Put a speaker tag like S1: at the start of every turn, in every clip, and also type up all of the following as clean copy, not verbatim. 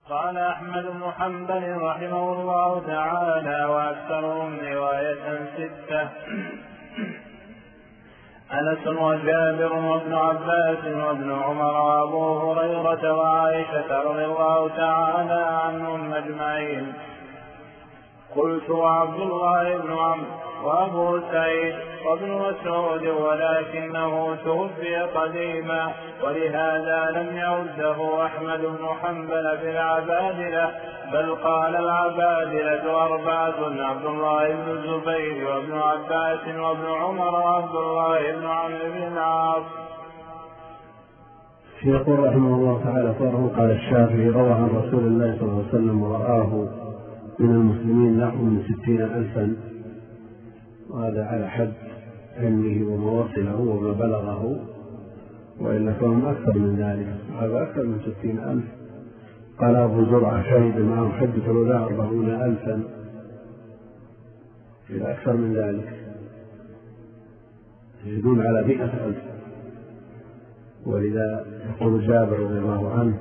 S1: قال أحمد بن حنبل رحمه الله تعالى: وأكثرهم رواية 6: أنس وجابر وابن عباس وابن عمر وأبو هريرة وعائشة رضي الله تعالى عنهم أجمعين. قلت: وعبد الله بن عمرو وأبو سعيد وابن مسعود، ولكنه توفي قديما، ولهذا لم يعده أحمد بن حنبل في العبادلة، بل قال العبادلة 4: عبد الله بن الزبير وابن عباس وابن عمر وعبد الله بن عمرو بن العاص.
S2: يقول رحمه الله تعالى: قال الشافعي: روى عن رسول الله صلى الله عليه وسلم ورآه من المسلمين نحو من 60,000، وهذا على حد علمه وما وصله وما بلغه، وإلا فهم أكثر من ذلك، هذا أكثر من 60,000. قال أبو زرعة: شهد معه حجة الوداع 40,000، إلى أكثر من ذلك، يزيدون على 100,000. ولذا يقول جابر رضي الله عنه: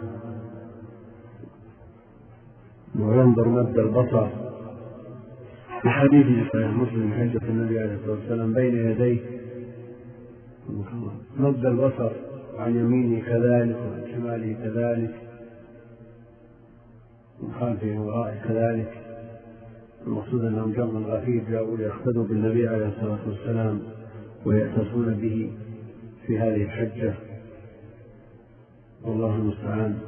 S2: وينظر مد البصر في حديث صحيح مسلم حجة النبي عليه الصلاة والسلام بين يديه، مد البصر عن يمينه كذلك وعن شماله كذلك ومن خلفه وورائه كذلك. المقصود أنهم جمع غفير جاءوا ليقتدوا بالنبي عليه الصلاة والسلام ويأتسون به في هذه الحجة، والله المستعان.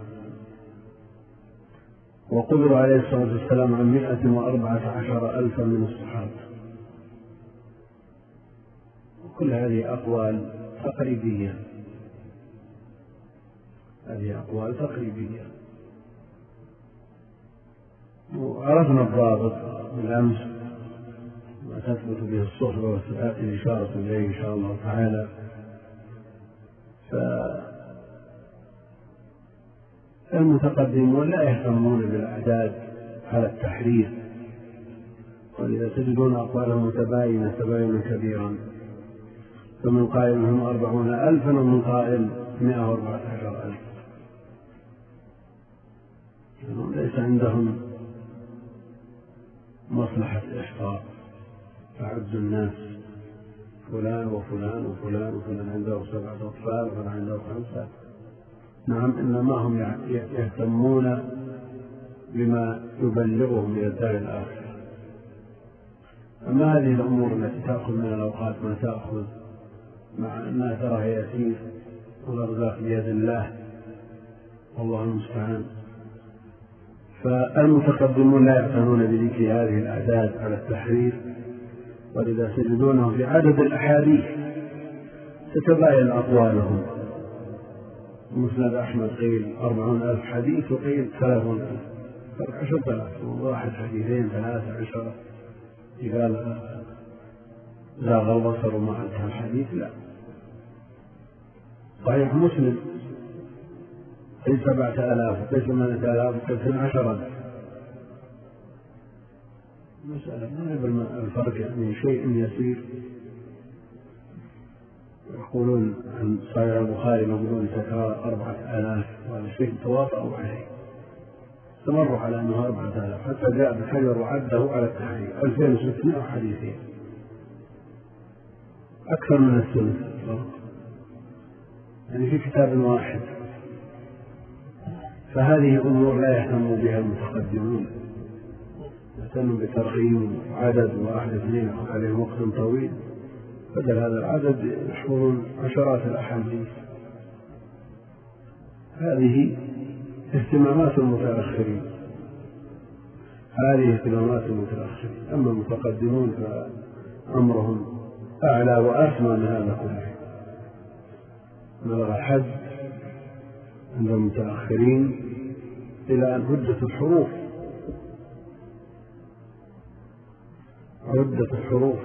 S2: وقبل عليه الصلاة والسلام عن 114,000 من الصحابة. وكل هذه أقوال تقريبية، وعرفنا الضابط بالأمس ما تثبت به الصحبة، وستأتي الإشارة إليه إن شاء الله تعالى. فالمتقدمون لا يهتمون بالأعداد على التحرير، ولذا تجدون أقوالهم متباينة تباينا كبيرا، فمن قائل هم 40,000 ومن قائل 114,000. ليس عندهم مصلحة إحصاء، فعد الناس فلان وفلان وفلان وفلان عنده 7 أطفال وفلان عنده 5. نعم، إنما هم يهتمون بما يبلغهم من الدار الآخرة. أما هذه الأمور التي تأخذ من الأوقات ما تأخذ، مع أنها تراها يسير، والأرزاق بيد الله والله المستعان. فالمتقدمون لا يعتنون بذكر هذه الأعداد على التحرير، ولذا تجدونه في عدد الأحاديث تتباين أقوالهم. مسند أحمد قيل 40,000 حديث، وقيل 30,000، فرق 10,000، واحد 2 3 10. قال زاغ البصر وما انتهى الحديث، لا. صحيح مسلم قيل 7,000 وقيل 8,000 وقيل 12,000. مسألة ما يبقى الفرق يعني شيء يسير. يقولون عن صحيح البخاري يقولون تكرار 4,000، وهذا شيء تواطؤوا عليه، استمروا على أنه 4,000، حتى جاء بحجر وعده على التحرير 2,600 حديثين، أكثر من الثلث، يعني في كتاب واحد. فهذه أمور لا يهتم بها المتقدمون، يهتم بترقيم عدد 1 2 عليهم وقت طويل، بدل هذا العدد يحفظون عشرات الأحاديث. هذه اهتمامات المتأخرين، أما المتقدمون فأمرهم أعلى وأسمى من هذا كله. بلغ الحد عند المتأخرين إلى أن عدت الحروف،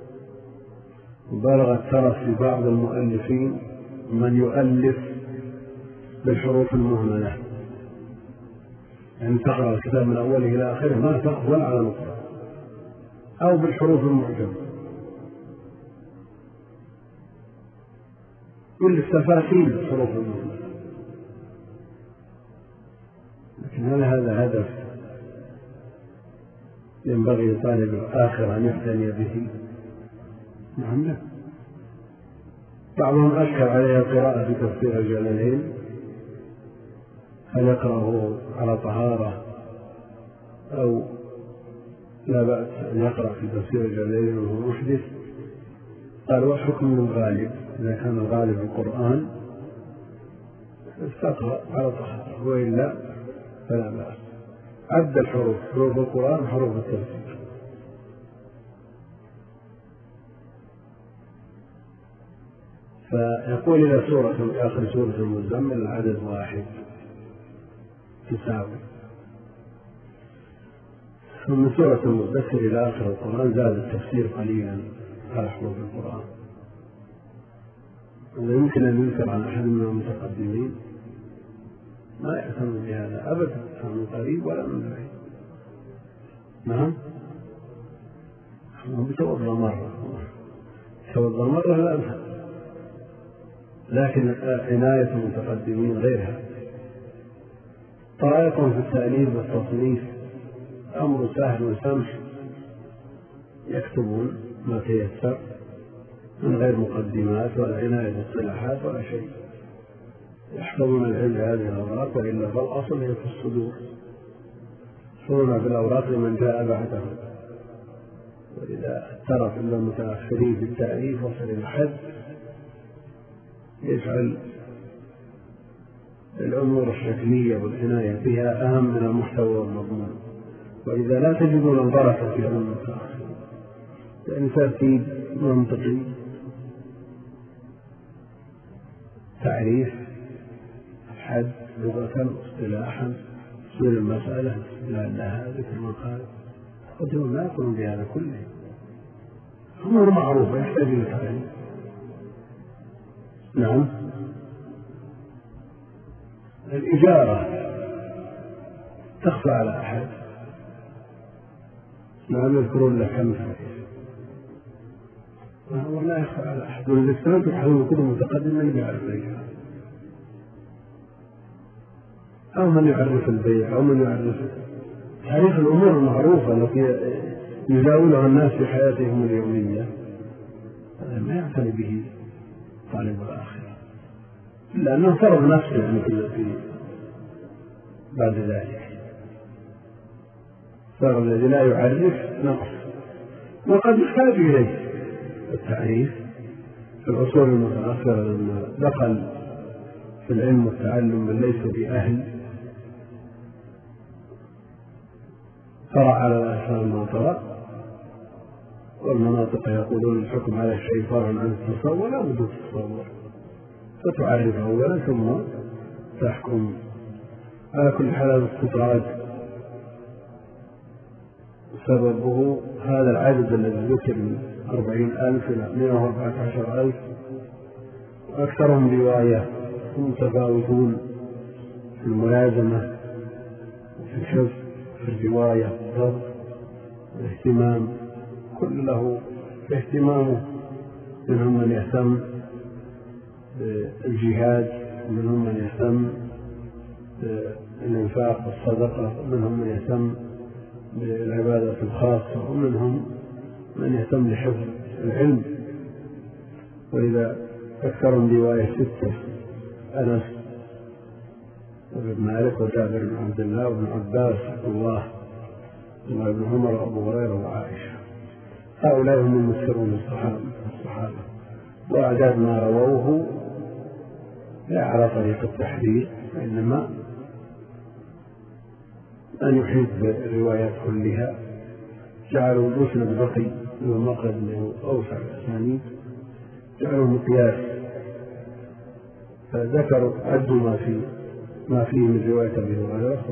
S2: وبلغ الترف في بعض المؤلفين من يؤلف بالحروف المهملة، يعني تقرأ الكتاب من أوله إلى آخره ما تقف ولا على نقطة، أو بالحروف المعجمة، كل التفاصيل الحروف المهملة. لكن لكن هل هذا هدف ينبغي لطالب الآخرة أن يعتني به؟ نعم لا. بعضهم أشكل عليه القراءة في تفسير الجلالين، هل يقرأه على طهارة أو لا بأس أن يقرأ في تفسير الجلالين وهو محدث؟ قال والحكم الغالب، إذا كان الغالب القرآن استقرأ على طهارة، وإلا فلا بأس. عد الحروف، حروف القرآن حروف التفسير. فيقول إلى آخر سورة المزمل العدد 1 تساوي. ثم سورة المدثر إلى آخر القرآن زاد التفسير قليلا على حروف القرآن. ولا يمكن أن ينكر عن أحد من المتقدمين، ما يعتمد بهذا أبدا، من قريب ولا من بعيد. نعم، بتوضأ مرة لا أبدا، لكن عناية المتقدمين غيرها. طرائقهم في التأليف والتصنيف أمر سهل وسمح، يكتبون ما تيسر من غير مقدمات ولا عناية بالصلاحات ولا شيء، يحفظون العلم هذه الأوراق، وإلا فالأصل هي في الصدور، صورنا في الأوراق لمن جاء بعدهم. وإذا اعترف إلا المتأخرين في التأليف وصل إلى حد يجعل الأمور الشكلية والعناية بها أهم من المحتوى والمضمون. وإذا لا تجدون البركة في علم المتأخرين، يعني ترتيب منطقي، تعريف، حد، لغة، اصطلاحا، سور المسألة، استدلال لها، ذكر من قال، قدروا لا يكونوا بهذا كله، أمور معروفة يحتاج إلى تعليم. نعم، الإجارة تخفى على أحد، نعم يذكرون لك كم حديث، ولا يخفى على أحد. والإسلام تحول كتب متقدمة من يعرف الإجارة، أو من يعرف البيع، أو من يعرف تعريف الأمور المعروفة التي يزاولها الناس في حياتهم اليومية، هذا ما يعتني به طالب الآخرة، لأنه فرض نفسه في بعد ذلك. فرض الذي لا يعرف نقص، وقد يحتاج إليه التعريف. في العصور المتأخرة لما دخل في العلم والتعلم من ليس بأهل، طرأ على الأسلام ما طرأ، والمناطق يقولون الحكم على الشيء فرع عن التصور، لا بد التصور، فتعرف أولا ثم تحكم. على كل حال الاستطراد سببه هذا العدد الذي ذكر من 40,000 إلى 114,000، وأكثرهم رواية، متفاوتون في الملازمة وفي الحفظ، في الرواية والضبط والاهتمام، كل له اهتمامه. منهم من يهتم بالجهاد، ومنهم من يهتم بالإنفاق والصدقة، ومنهم من يهتم بالعبادة الخاصة، ومنهم من يهتم بحفظ العلم. وإذا أكثر من رواية 6: أنس وابن مالك وجابر بن عبد الله وابن عباس عبد الله وابن عمر وأبو هريرة وعائشة. هؤلاء هم المكثرون الصحابة، وأعداد ما رووه لا على طريق التحديد، وإنما أن يحيط بالروايات كلها. جعلوا المسند بقي والمقرب له أوسع الأسانيد، جعلوا مقياس، فذكروا عدوا ما فيه من رواية أبي هريرة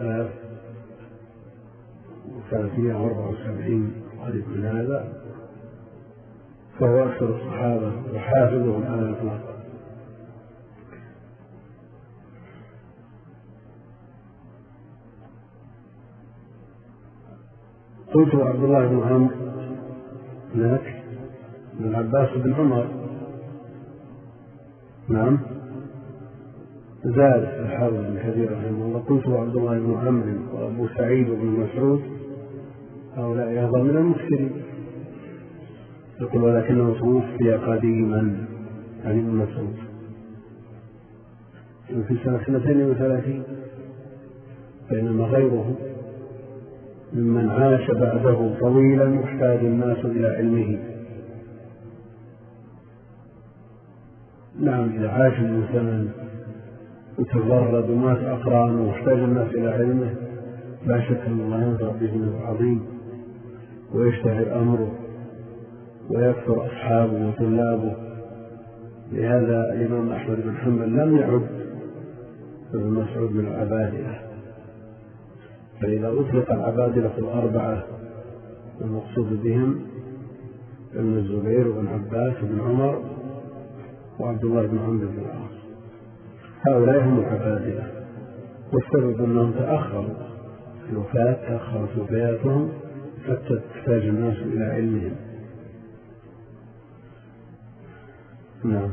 S2: 5,374 قريب من هذا، فهو أكثر الصحابة وحافظهم على الإطلاق. قلت عبد الله بن عمرو هناك، بن عباس بن عمر. نعم، زاد الحافظ بن كثير رحمه الله: قلت عبد الله بن عمرو وأبو سعيد وابن مسعود هؤلاء أيضا من المكثرين. يقول: ولكنه توفي قديما عن ابن مسعود في سنة 32، بينما غيره ممن عاش بعده طويلا يحتاج الناس إلى علمه. نعم، إذا عاش الإنسان وتفرد ومات أقرانه واحتاج الناس إلى علمه لا شك أن الله ينفع به عظيم ويشتهر أمره ويكثر أصحابه وطلابه. لهذا الإمام أحمد بن حنبل لم يعد ابن مسعود من العبادلة، فإذا أطلق العبادلة في الأربعة المقصود بهم ابن الزبير وابن عباس وابن عمر وعبد الله بن عمرو بن العاص، هؤلاء هم العبادلة. والسبب أنهم تأخروا في الوفاة، تأخرت وفاتهم حتى تحتاج الناس إلى علمهم. نعم.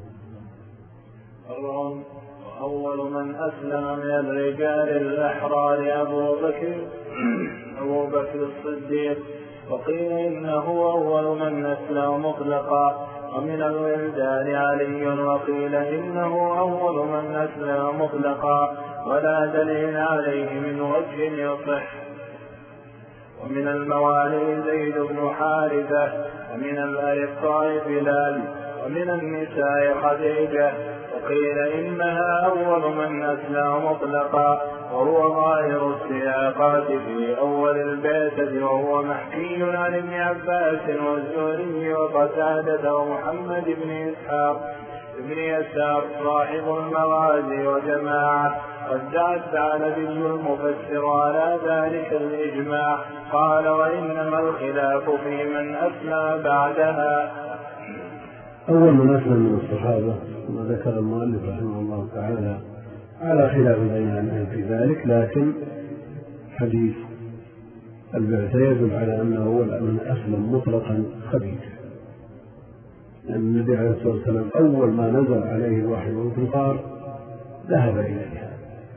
S1: أول من أسلم من الرجال الأحرار أبو بكر الصديق، وقيل إنه أول من أسلم مطلقا. ومن الولدان علي، وقيل إنه أول من أسلم مطلقا، ولا دليل عليه من وجه يصح. ومن الموالي زيد بن حارثة، ومن الأرقاء بلال، ومن النساء خديجة، وقيل إنها أول من أسلم مطلقا، وهو ظاهر السياقات في أول البعثة، وهو محكي عن ابن عباس والزهري وقتادة ومحمد بن إسحاق بن يسار صاحب المغازي وجماعة. رجع الثعلبي المفسر على ذلك الإجماع، قال: وإنما الخلاف في من أسلم بعدها.
S2: أول من أسلم من الصحابة ما ذكر المؤلف رحمه الله تعالى على خلاف بين العلماء في ذلك، لكن حديث البعثة يدل على أنه أول من أسلم مطلقا خديجة، لأن النبي عليه الصلاة والسلام أول ما نزل عليه الوحي والانتصار ذهب إليها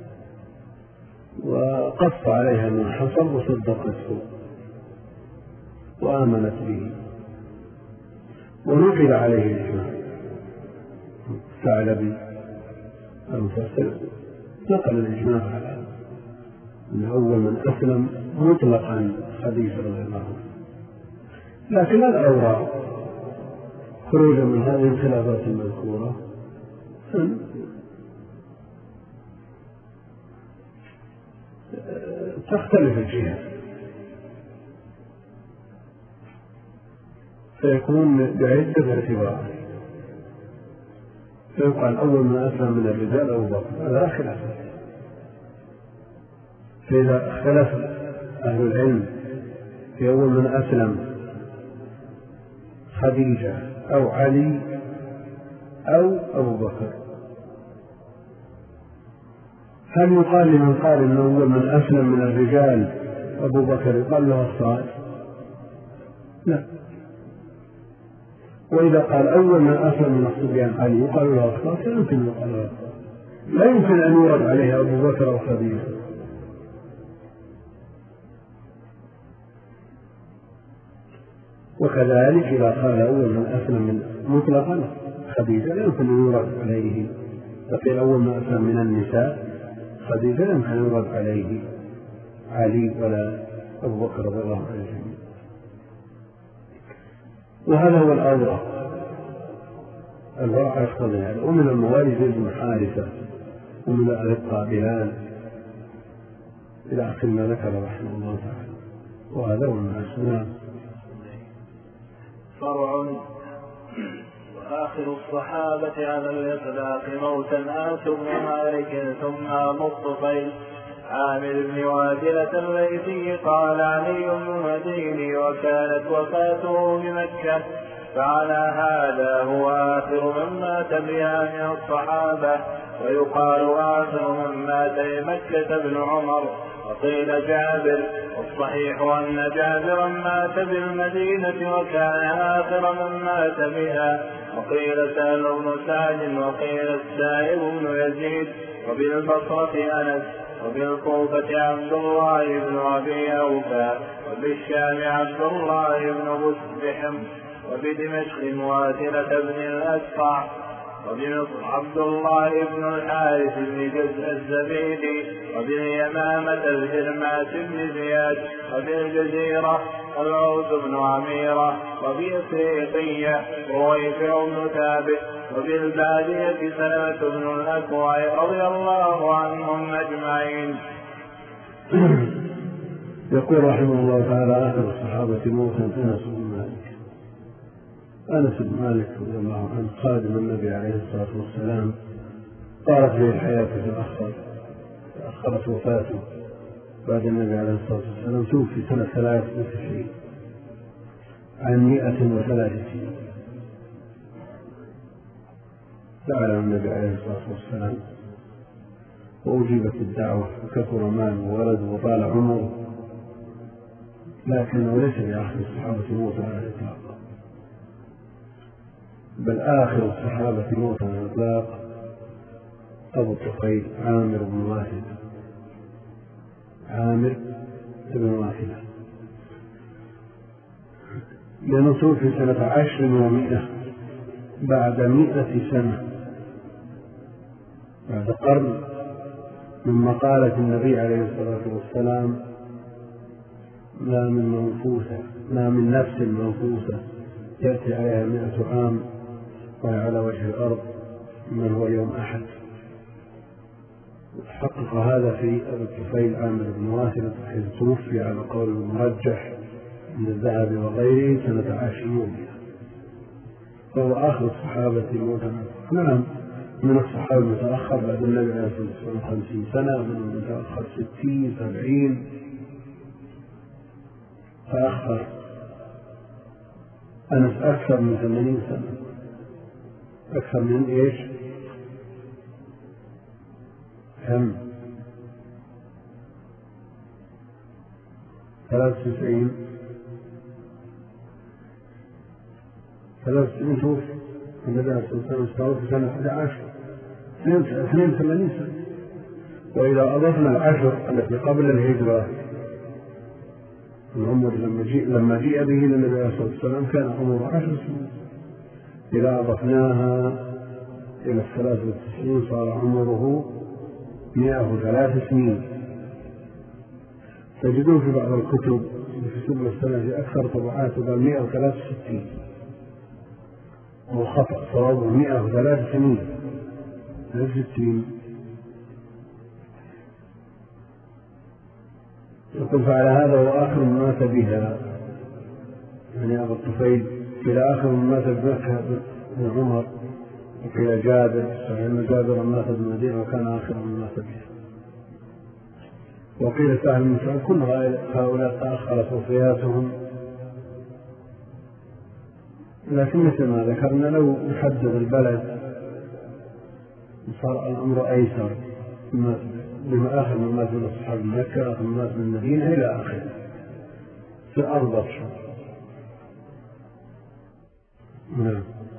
S2: وقص عليها من حصل وصدقته وآمنت به، ونقل عليه الإجماع. الثعلبي المفسر نقل الإجماع على أن أول من أسلم مطلقا خديجة رضي الله عنها. لكن الأوراق خروجا من هذه الخلافات المذكورة تختلف الجهة، فيكون بعدة اعتبارات، فيقال أول من أسلم من الرجال أبو بكر، هذا خلاف. فإذا اختلف أهل العلم في أول من أسلم خديجة أو علي أو أبو بكر، هل يقال لمن قال إن أول من أسلم من الرجال أبو بكر يقال له الصائب؟ لا. وإذا قال أول من أسلم من الصبيان علي يقال له الصائب، لا يمكن يقال له الصائب، لا يمكن أن يورد عليه أبو بكر أو خديجة. وكذلك إذا قال أول من أسلم من مطلقا خديجة لا يمكن أن يورد عليه، فقيل أول من أسلم من النساء خديجة لا يمكن أن يورد عليه علي ولا أبو بكر رضي الله عنه. وهذا هو الورع يقتضي هذا. ومن الموالي زيد بن حارثة، ومن الأرقاء بلال، إلى آخر ما ذكر رحمه الله تعالى. وهذا هو الناس.
S1: فرع. وآخر الصحابة على الإطلاق موتا أنس بن مالك، ثم أبو الطفيل عامر بن وادلة الليثي، قال علي بن المديني: وكانت وفاته بمكة، فعلى هذا هو آخر من مات بها من الصحابة. ويقال آخر من مات بمكة ابن عمر، وقيل جابر، والصحيح أن جابرا مات بالمدينة وكان آخر من مات بها. وقيل سهل بن سعد، وقيل السائب بن يزيد، وبالبصرة أنس، وبالكوفة عبد الله بن أبي أوفى، وبالشام عبد الله بن بسبحم، وبدمشق واثلة بن الأسقع، وبمصر عبد الله بن الحارث بن جزء الزبيدي، وباليمامة الهرماس بن زياد، وبالجزيرة العوز بن عميرة، وبإفريقية رويفع بن ثابت، وبالبادية سلمة بن الأكوع رضي الله عنهم أجمعين.
S2: يقول رحمه الله تعالى: آخر الصحابة موتا أنس بن مالك. أنس بن مالك رضي الله عنه خادم النبي عليه الصلاة والسلام، طارت به الحياة تأخرت وفاته بعد النبي عليه الصلاة والسلام. توفي سنة 93 عن 103 سنين. سأل النبي عليه الصلاة والسلام وأجيبت الدعوة، وكثر ماله وولد وطال عمره، لكنه ليس بآخر الصحابة موتا على الإطلاق، بل آخر الصحابة موتا على الإطلاق أبو الطفيل عامر بن واثلة. عامر بن واثلة لأنه توفي سنة 10 و100 بعد 100 سنة، بعد قرن من مقالة النبي عليه الصلاة والسلام: ما من نفس منفوسة يأتي عليها 100 عام وهي على وجه الأرض من هو اليوم أحد. حقق هذا في أبي الطفيل عامر بن واثلة، حيث توفي على قول المرجح من الذهب وغيره سنة 10 و100، فهو آخر الصحابة موتا. نعم، من الصحابة المتأخر بعد النبي عليه الصلاة والسلام 50 سنة، من المتأخر 60 70، فأخر أنس أكثر من 80 سنة. أكثر من إيش؟ كم؟ 93 توفي النبي عليه الصلاة والسلام، توفي سنة 11 82 سنة. وإذا أضفنا العشر التي قبل الهجرة العمر لما جيء به للنبي عليه الصلاة والسلام كان عمره 10 سنين، إذا أضفناها إلى 93 صار عمره 103 سنين. تجدون في بعض الكتب في سبل السنة في أكثر طبعات قال 163، وخطأ، صوابه 103 سنين 60. يقول: فعلى هذا وآخر من مات بها، يعني أبو الطفيل، إلى آخر من مات بمكة بن عمر، وإلى جابر، فإن جابر مات بالمدينة وكان آخر من مات بها. وقيل سهل بن سعد. كل هؤلاء تأخرت وفياتهم، لكن مثل ما ذكرنا لو يحدد البلد صار الأمر أيسر، بما آخر من مات من أصحاب مكة، آخر من مات من المدينة إلى آخره في 4 أشهر. نعم.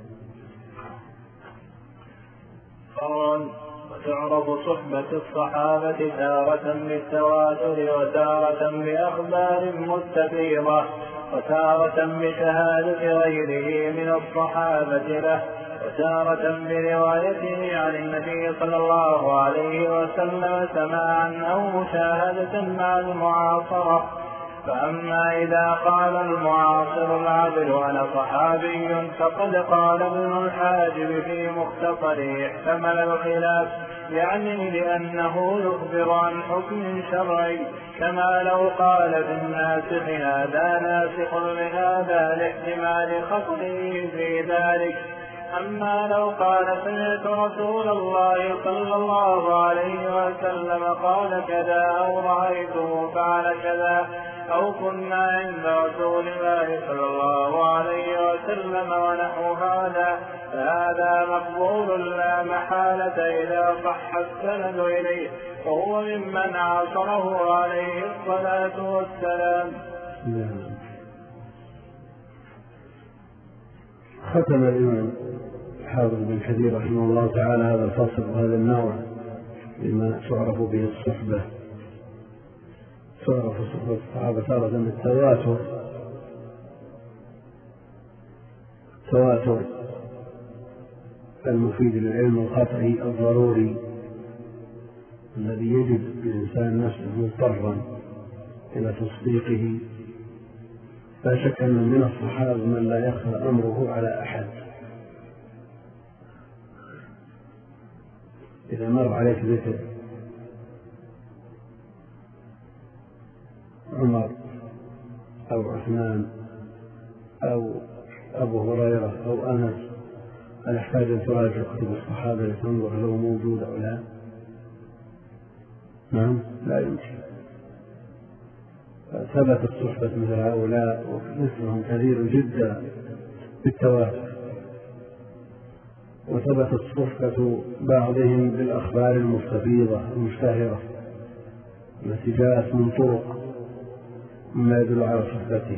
S1: وتعرف صحبة الصحابة تارة بالتواتر، وتارة بأخبار مستفيضة، وتارة بشهادة غيره من الصحابة له، وتارة بروايته عن النبي صلى الله عليه وسلم سماعا أو مشاهدة مع المعاصرة. فأما إذا قال المعاصر العبد أنا صحابي، فقد قال ابن الحاجب في مختصره احتمل الخلاف، يعني لأنه يخبر عن حكم شرعي، كما لو قال في الناسخ هذا ناسخ لهذا لاحتمال خطئه في ذلك، أما لو قال سمعت رسول الله صلى الله عليه وسلم قال كذا أو رأيته فعل كذا أو كنا عند رسول الله صلى الله عليه وسلم ونحو هذا فهذا مقبول لا محالة إذا صح السند إليه، وهو ممن عاصره عليه الصلاة والسلام.
S2: ختم الإمام حافظ بن كثير رحمه الله تعالى هذا الفصل وهذا النوع بما تعرف به الصحبة. تعرف صحبة الصحابة تارة بالتواتر، تواتر المفيد للعلم القطعي الضروري الذي يجب الإنسان نفسه مضطرا إلى تصديقه. لا شك أن من الصحابة من لا يخفى أمره على أحد. إذا مر عليك ذكر عمر أو عثمان أو أبو هريرة أو أنس، هل يحتاج أن تراجع كتب الصحابة لتنظر هل هو موجود أو لا؟ نعم، لا يمكن. ثبتت صحبة مثل هؤلاء ومثلهم كثير جدا بالتواتر، وثبتت صحبة بعضهم بالأخبار المستفيضة المشتهرة التي جاءت من طرق مما يدل على صحبته.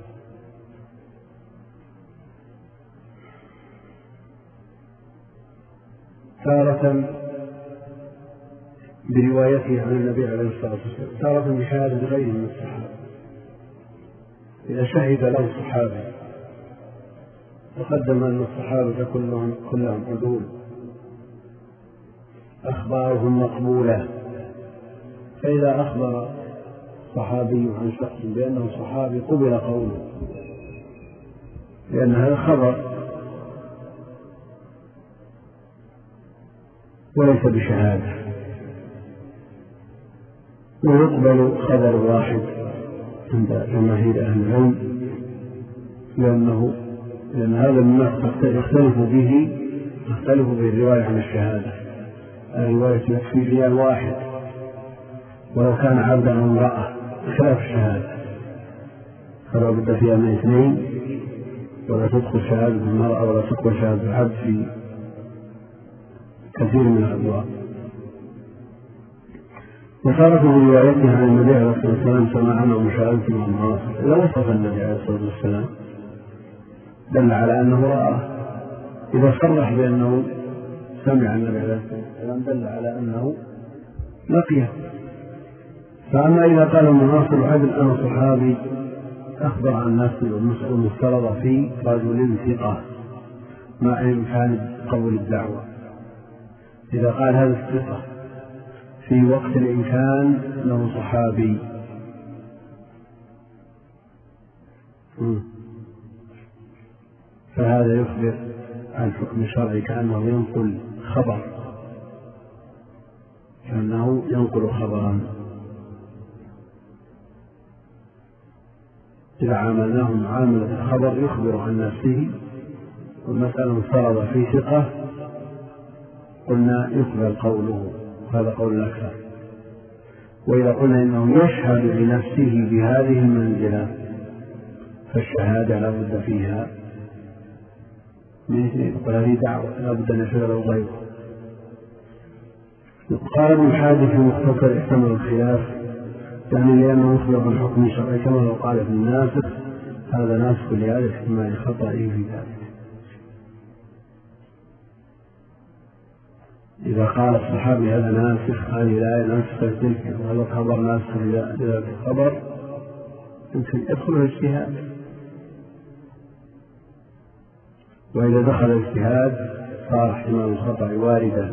S2: تارة بروايته عن النبي عليه الصلاة والسلام، تارة بشهادة غيره من الصحابة. إذا شهد له صحابي تقدم أن الصحابة كلهم عدول، أخبارهم مقبولة. فإذا أخبر صحابي عن شخص بأنه صحابي قبل قوله، لأن هذا خبر وليس بشهادة. ويقبل خبر واحد عند جماهير أهل العلم، لأن هذا مما يختلف به الرواية عن الشهادة. الرواية يكفي رجال واحد ولو كان عبدا أو امرأة، بخلاف الشهادة فلا بد فيها من اثنين، ولا تدخل شهادة المرأة ولا تقبل شهادة العبد في كثير من الأبواب. وصارت بروايته عن النبي عليه الصلاة والسلام سماعا ومشاهدة والناصر. إذا وصف النبي عليه الصلاة والسلام دل على أنه رآه، إذا صرح بأنه سمع النبي عليه الصلاة والسلام دل على أنه لقيه. فأما إذا قال المناصر عدل أنا صحابي أخبر عن نفسه والمفترض في رجل ثقة مع إمكان قبول الدعوة، إذا قال هذا الثقة في وقت الإمكان له صحابي فهذا يخبر عن حكم شرعي كأنه ينقل خبر، كأنه ينقل خبرا. إذا عاملناه معاملة الخبر يخبر عن نفسه والمسألة مفترضة في ثقة قلنا يقبل قوله، هذا قول الأكثر. وإذا قلنا إنه يشهد لنفسه بهذه المنزلة فالشهادة لا بد فيها من اثنين، وهذه دعوة لا بد أن يشهد له غيره. قال ابن الحادي في مختصر احتمل الخلاف، يعني لأنه يخبر عن حكم شرعي كما لو قال في الناسخ هذا ناسخ لهذا احتمال خطأه في ذلك. إذا قال الصحابي هذا ناسخ هذه الآية ناسخ تلك وهذا الخبر ناسخ لذلك الخبر يمكن يدخل الاجتهاد، وإذا دخل الاجتهاد صار احتمال الخطأ واردا،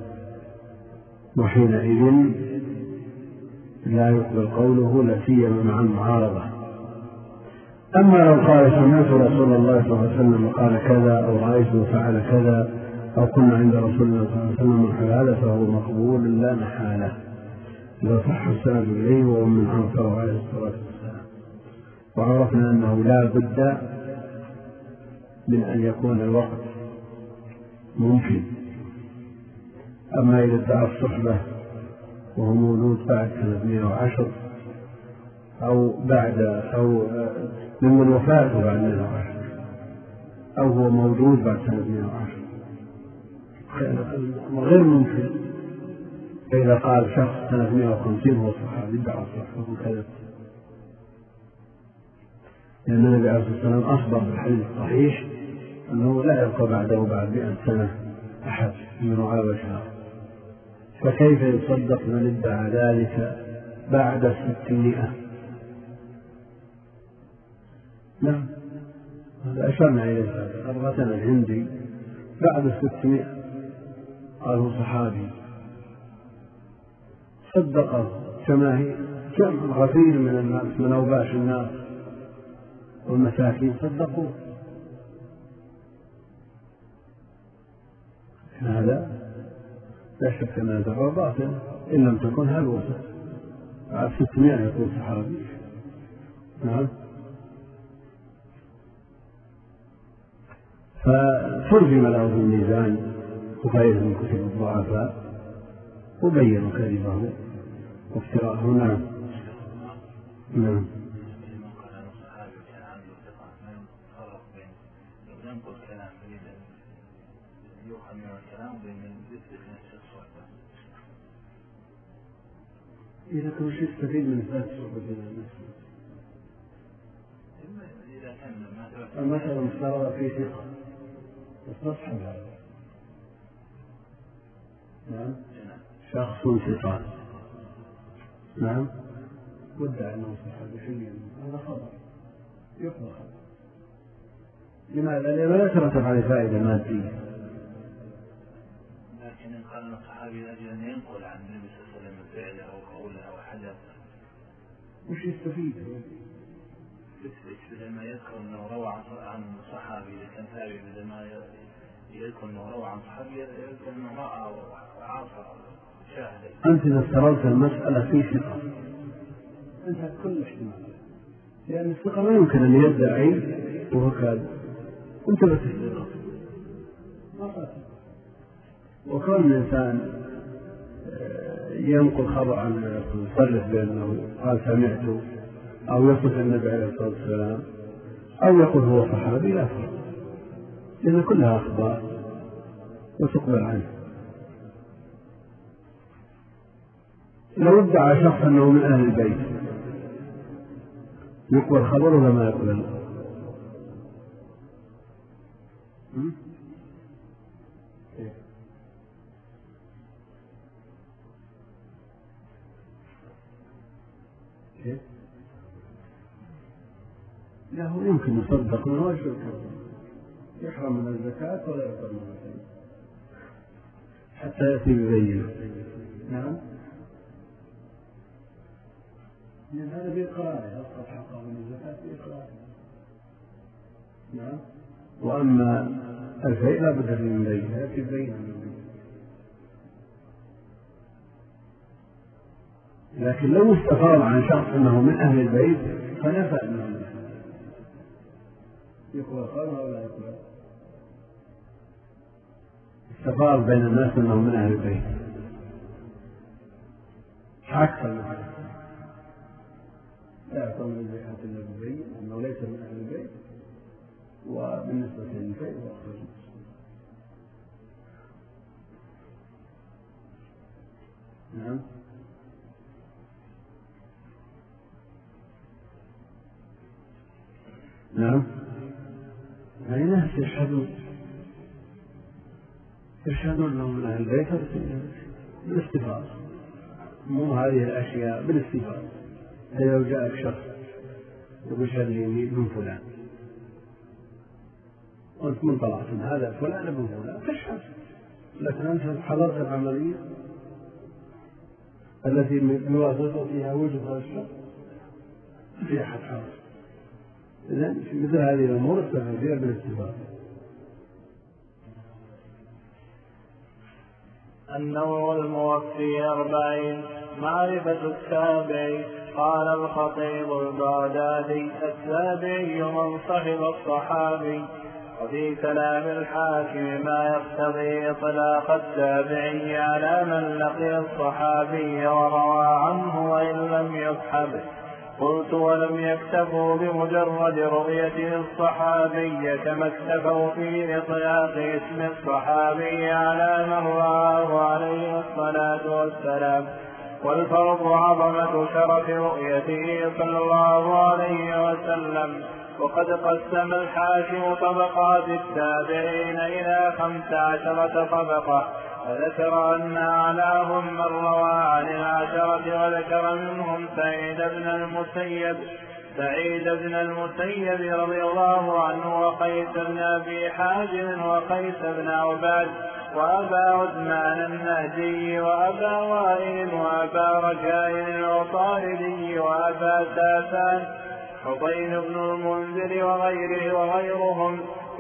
S2: وحينئذ لا يقبل قوله لا سيما مع المعارضة. أما لو قال سمعت رسول الله صلى الله عليه وسلم قال كذا أو رأيته فعل كذا أو كنا عند رسول الله صلى الله عليه وسلم هذا فهو مقبول لا محالة إذا صح السند إليه وهو من عنصره عليه الصلاة والسلام. وعرفنا أنه لا بد من أن يكون الوقت ممكن. أما إذا ادعى الصحبة وهو مولود بعد سنة 110 أو ممن وفاته بعد 110 أو هو موجود بعد سنة 110 غير ممكن. فإذا قال شخص سنة 150 هو صحابي ادعى الصحبة وكذا، لأن النبي عليه الصلاة والسلام أخبر بالحديث الصحيح أنه لا يبقى بعده بعد 100 سنة أحد من عابشها، فكيف يصدق من ادعى ذلك بعد 600؟ نعم، هذا أشرنا إليه أرغتنا الهندي بعد 600 قالوا صحابي، صدقه جماهير غفير من الناس، من أوباش الناس والمساكين صدقوه. هذا لا شك أن هذا باطل إن لم تكن هلوسة. بعد 600 يكون صحابي. نعم. فترجم له في الميزان وغيره من كتب الضعفاء وبين كذبه وافتراءه. نعم. نعم. إذا كل شيء يستفيد من ذات صحبة الناس. مثلا افترض في ثقة بس نصحب هذا. نعم. شخص ثقة. نعم. وادعى أنه صحابي حليا، هذا خبر يقبل خبر. لماذا؟ لأنه لا يترتب عليه فائدة مادية.
S1: لكن إن قال الصحابي لأجل أن ينقل عن النبي صلى الله عليه وسلم فعله أو قوله أو حدث
S2: وش يستفيد؟
S1: بدل ما يذكر أنه روى عن صحابي، إذا كان ثابت بدل ما يذكر أنه روى عن صحابي يذكر أنه رأى وعاصر شاهد.
S2: أنت إذا افترضت المسألة في ثقة انتهت كل احتمال، لأن الثقة لا يمكن أن يدعي وهو كاذب. انتبه الثقة وكون الإنسان ينقل خبر عن يصرح بأنه قال سمعته أو يصف النبي عليه الصلاة والسلام أو يقول هو صحابي لا فرق، لأن كلها أخبار وتقبل عنه. لو ادعى شخص أنه من أهل البيت يقبل خبره ولا ما يقبل؟ لا، هو يمكن يصدق من وجه يحرم من الزكاة ولا يحرم من الزكاة حتى يأتي ببينة. نعم. لأن هذا بإقراره يسقط حقه من الزكاة بإقراره. نعم. وأما الفيء لا بد من بينة، يأتي ببينة من بينة. لكن لو استفار عن شخص أنه من أهل البيت فنفى أنه يقبل خبره ولا يقبل. استفار بين الناس أنه من أهل البيت عكس المعنى، لا يعطون الزكاة إلا بالبيت أنه ليس من أهل البيت، وبالنسبة للبيت هو أخرج. نعم. نعم. يعني ناس يشهدون أنهم من أهل البيت بالاستفاضة، مو هذه الأشياء بالاستفاضة. لو جاءك شخص يقول شهد لي من فلان وأنت من طلعت من هذا فلان ابن فلان تشهد، لكن أنت حضرت العملية التي بواسطة فيها وجود هذا الشخص في أحد حاضر. إذن في مثل هذه الأمور استفاد فيها بالاستفاضة.
S1: النوع الموفي 40. معرفة التابعي. قال الخطيب البغدادي: التابعي من صحب الصحابي، وفي كلام الحاكم ما يقتضي إطلاق التابعي على من لقي الصحابي وروى عنه وإن لم يصحبه. قلت ولم يكتفوا بمجرد رؤيته الصحابي كما اكتفوا في إطلاق اسم الصحابي على من رآه عليه الصلاة والسلام، والفرق عظمة شرف رؤيته صلى الله عليه وسلم. وقد قسم الحاكم طبقات التابعين إلى 15 طبقة، فذكر أن أعلاهم من روى عن العشرة، وذكر منهم سعيد بن المسيب رضي الله عنه، وقيس بن أبي حازم، وقيس بن عباد، وأبا عثمان النهدي، وأبا وائل، وأبا رجاء العطاردي، وأبا ساسان حطين بن المنذر وغيرهم،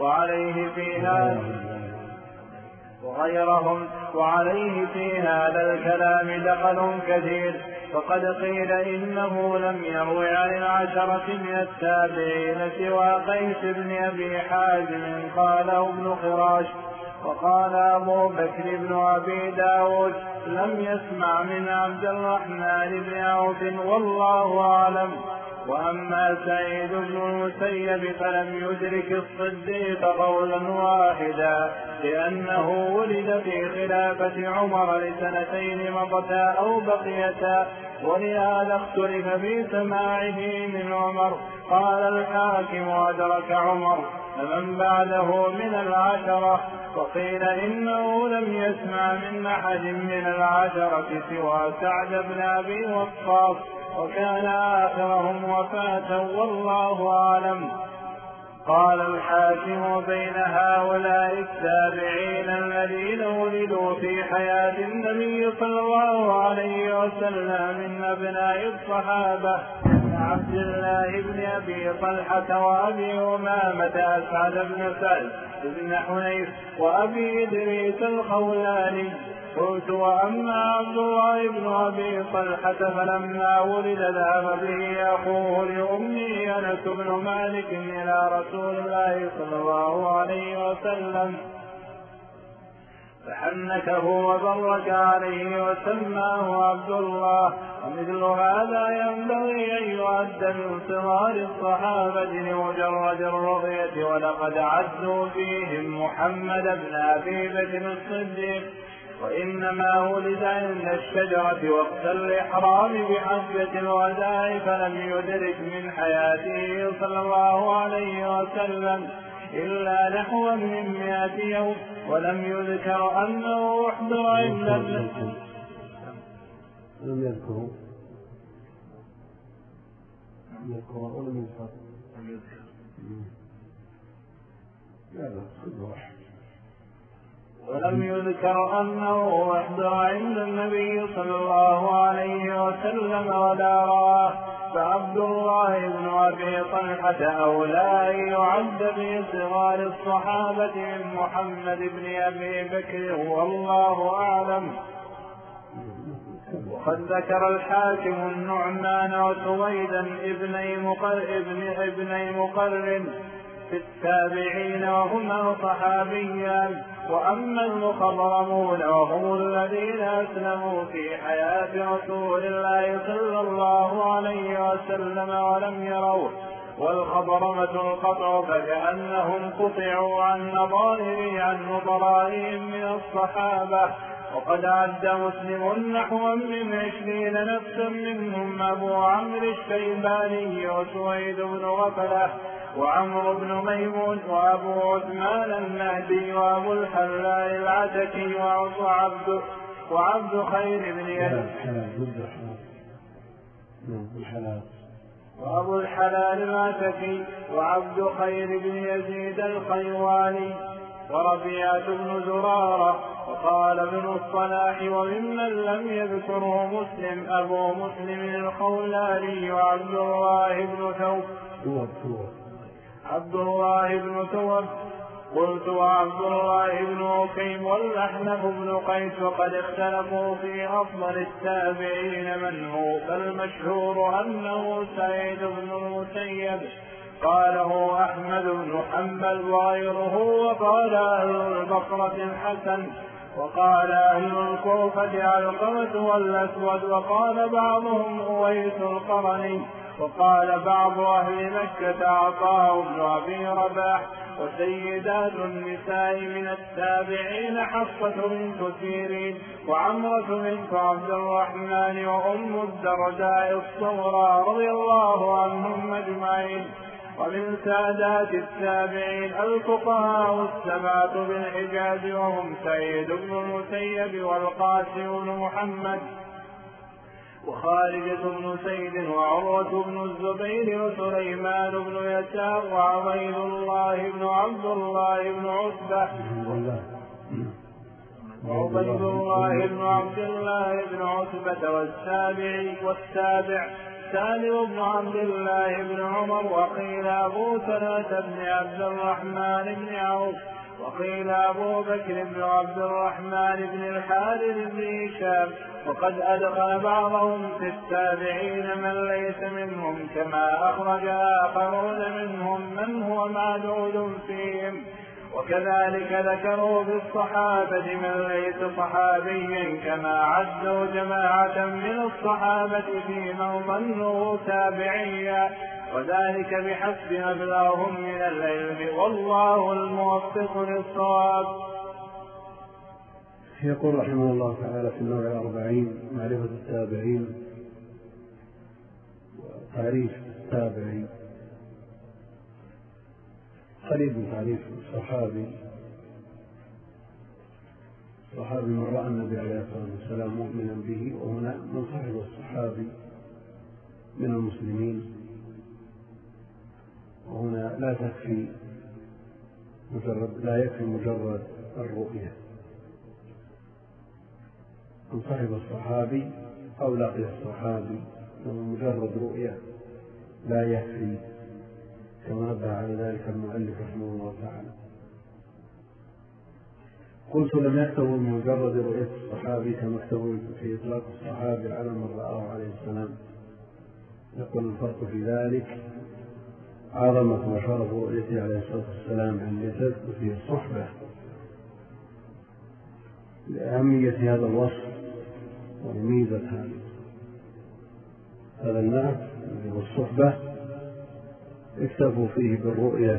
S1: وعليه في هذا الكلام دخل كثير. فقد قيل إنه لم يروي عن العشرة من التابعين سوى قيس بن أبي حازم قاله ابن خراش. وقال أبو بكر بن أبي داود لم يسمع من عبد الرحمن بن عوف والله أعلم. وأما سعيد بن المسيب فلم يدرك الصديق قولا واحدا، لأنه ولد في خلافة عمر لسنتين مضتا أو بقيتا، ولهذا اختلف في سماعه من عمر. قال الحاكم أدرك عمر فمن بعده من العشرة، وقيل إنه لم يسمع من أحد من العشرة سوى سعد بن أبي وقاص، وكان آخرهم وفاة والله أعلم. قال الحاكم بين هؤلاء التابعين الذين ولدوا في حياة النبي صلى الله عليه وسلم من أبناء الصحابة عبد الله بن أبي طلحة، وأبي أمامة أسعد بن سعد بن حنيف، وأبي إدريس الخولاني. قلت وأما عبد الله بن أبي طلحة فلما ولد ذهب به أخوه لأمه أنس بن مالك إلى رسول الله صلى الله عليه وسلم فحنكه وبرك عليه وسماه عبد الله. ومثل هذا ينبغي أن يؤد من صغار الصحابة لمجرد الرضية، ولقد عدوا فيهم محمد بن أبي بكر الصديق، وإنما ولد عند الشجرة وقت الإحرام بحجة الوداع، فلم يدرك من حياته صلى الله عليه وسلم إلا نحو من 100 يوم، ولم يذكر أنه أحضر عند
S2: لم يذكروا ولم
S1: ولم يذكر أنه أحضر عند النبي صلى الله عليه وسلم ولا رآه. فعبد الله بن أبي طلحة أولى أن يعد في صغار الصحابة من محمد بن أبي بكر والله أعلم. وقد ذكر الحاكم النعمان وسويدا ابني مقرن في التابعين وهما صحابيان. وأما المخضرمون وهم الذين أسلموا في حياة رسول الله صلى الله عليه وسلم ولم يروه، والخضرمة القطع فكأنهم قطعوا عن نظرائهم من الصحابة. وقد عد مسلم نحو من 20 نفسا، منهم أبو عمرو الشيباني وسويد بن غفلة وعمرو بن ميمون وأبو عثمان النهدي وأبو الحلال العتكي وعبد خير بن يزيد وأبو الحلال العتكي وعبد خير بن يزيد الخيواني وربيعة بن زرارة. وقال ابن الصلاح وممن لم يذكره مسلم أبو مسلم الخولاني وعبد الله بن ثوب. قلت وعبد الله بن عكيم والأحنف بن قيس، وقد اختلفوا في أفضل التابعين من هو، فالمشهور أنه سعيد بن المسيب. قاله أحمد بن حنبل وغيره. وقال أهل البصرة الحسن، وقال أهل الكوفة علقمة والأسود، وقال بعضهم أويس القرني، وقال بعض أهل مكة عطاء بن أبي رباح. وسيدات النساء من التابعين حفصة بنت سيرين وعمرة بنت عبد الرحمن وأم الدرداء الصغرى رضي الله عنهم أجمعين. ومن سادات التابعين الفقهاء السبعة بالحجاز، وهم سعيد بن المسيب والقاسم بن محمد وخالد بن سيد وعروة بن الزبير وسليمان بن يسار وعبيد الله بن عبد الله بن عتبة والسابع سالم بن عبد الله بن عمر. وقيل أبو سلمة بن عبد الرحمن بن عوف، وقيل أبو بكر بن عبد الرحمن بن الحارث بن هشام. وقد أدخل بعضهم في التابعين من ليس منهم، كما أخرج آخرون منهم من هو معدود فيهم. وكذلك ذكروا في الصحابة من ليس صحابيا، كما عدوا جماعة من الصحابة في من ظنوا تابعيا، وذلك بحسب مبلغهم من العلم، والله الموفق للصواب.
S2: يقول رحمه الله تعالى في النوع 40 معرفة التابعين وتعريف التابعين. قريب من تعريف الصحابي من رأى النبي عليه الصلاة والسلام مؤمنا به، وهنا من صاحب الصحابي من المسلمين. وهنا لا يكفي مجرد الرؤية. من صاحب الصحابي أو لقي الصحابي مجرد رؤية لا يكفي، كما نبه على ذلك المؤلف رحمه الله تعالى. قلت لم يكتبوا من مجرد رؤية الصحابي كما اكتبوا في إطلاق الصحابي على من رآه عليه السلام. يقول الفرق في ذلك عظمة وشرف رؤيته عليه الصلاة والسلام عند تثبت فيه الصحبة لأهمية هذا الوصف وميزة هذا النعت والصحبة. اكتفوا فيه بالرؤية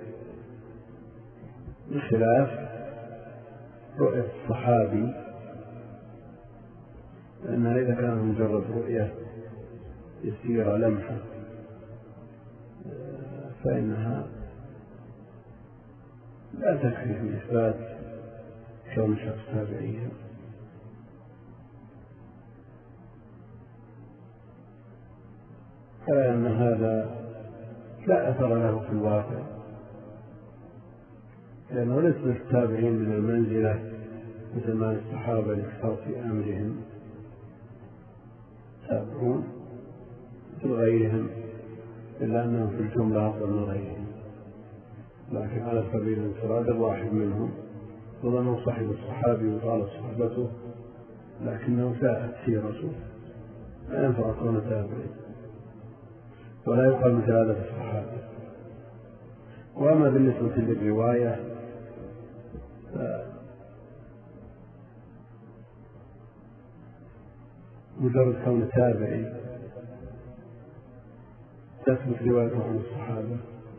S2: بخلاف رؤية الصحابي، لأنها إذا كان مجرد رؤية يسيرة لمحة فإنها لا تكفي في إثبات كون شخص تابعيا. فإن هذا لا أثر له في الواقع، لأنه ليس للتابعين من المنزلة مثل ما الصحابة الاكثر في أمرهم تابعون مثل غيرهم، إلا أنهم في الجملة أفضل من غيرهم. لكن على سبيل الانفراد الواحد منهم وظنوا صاحب الصحابي وقالت صحبته، لكنه جاءت سيرته لا ينفع كون تابعين ولا يقال مثل هذا في الصحابة. وأما بالنسبة للرواية مجرد كون تابعي تثبت روايته عن الصحابة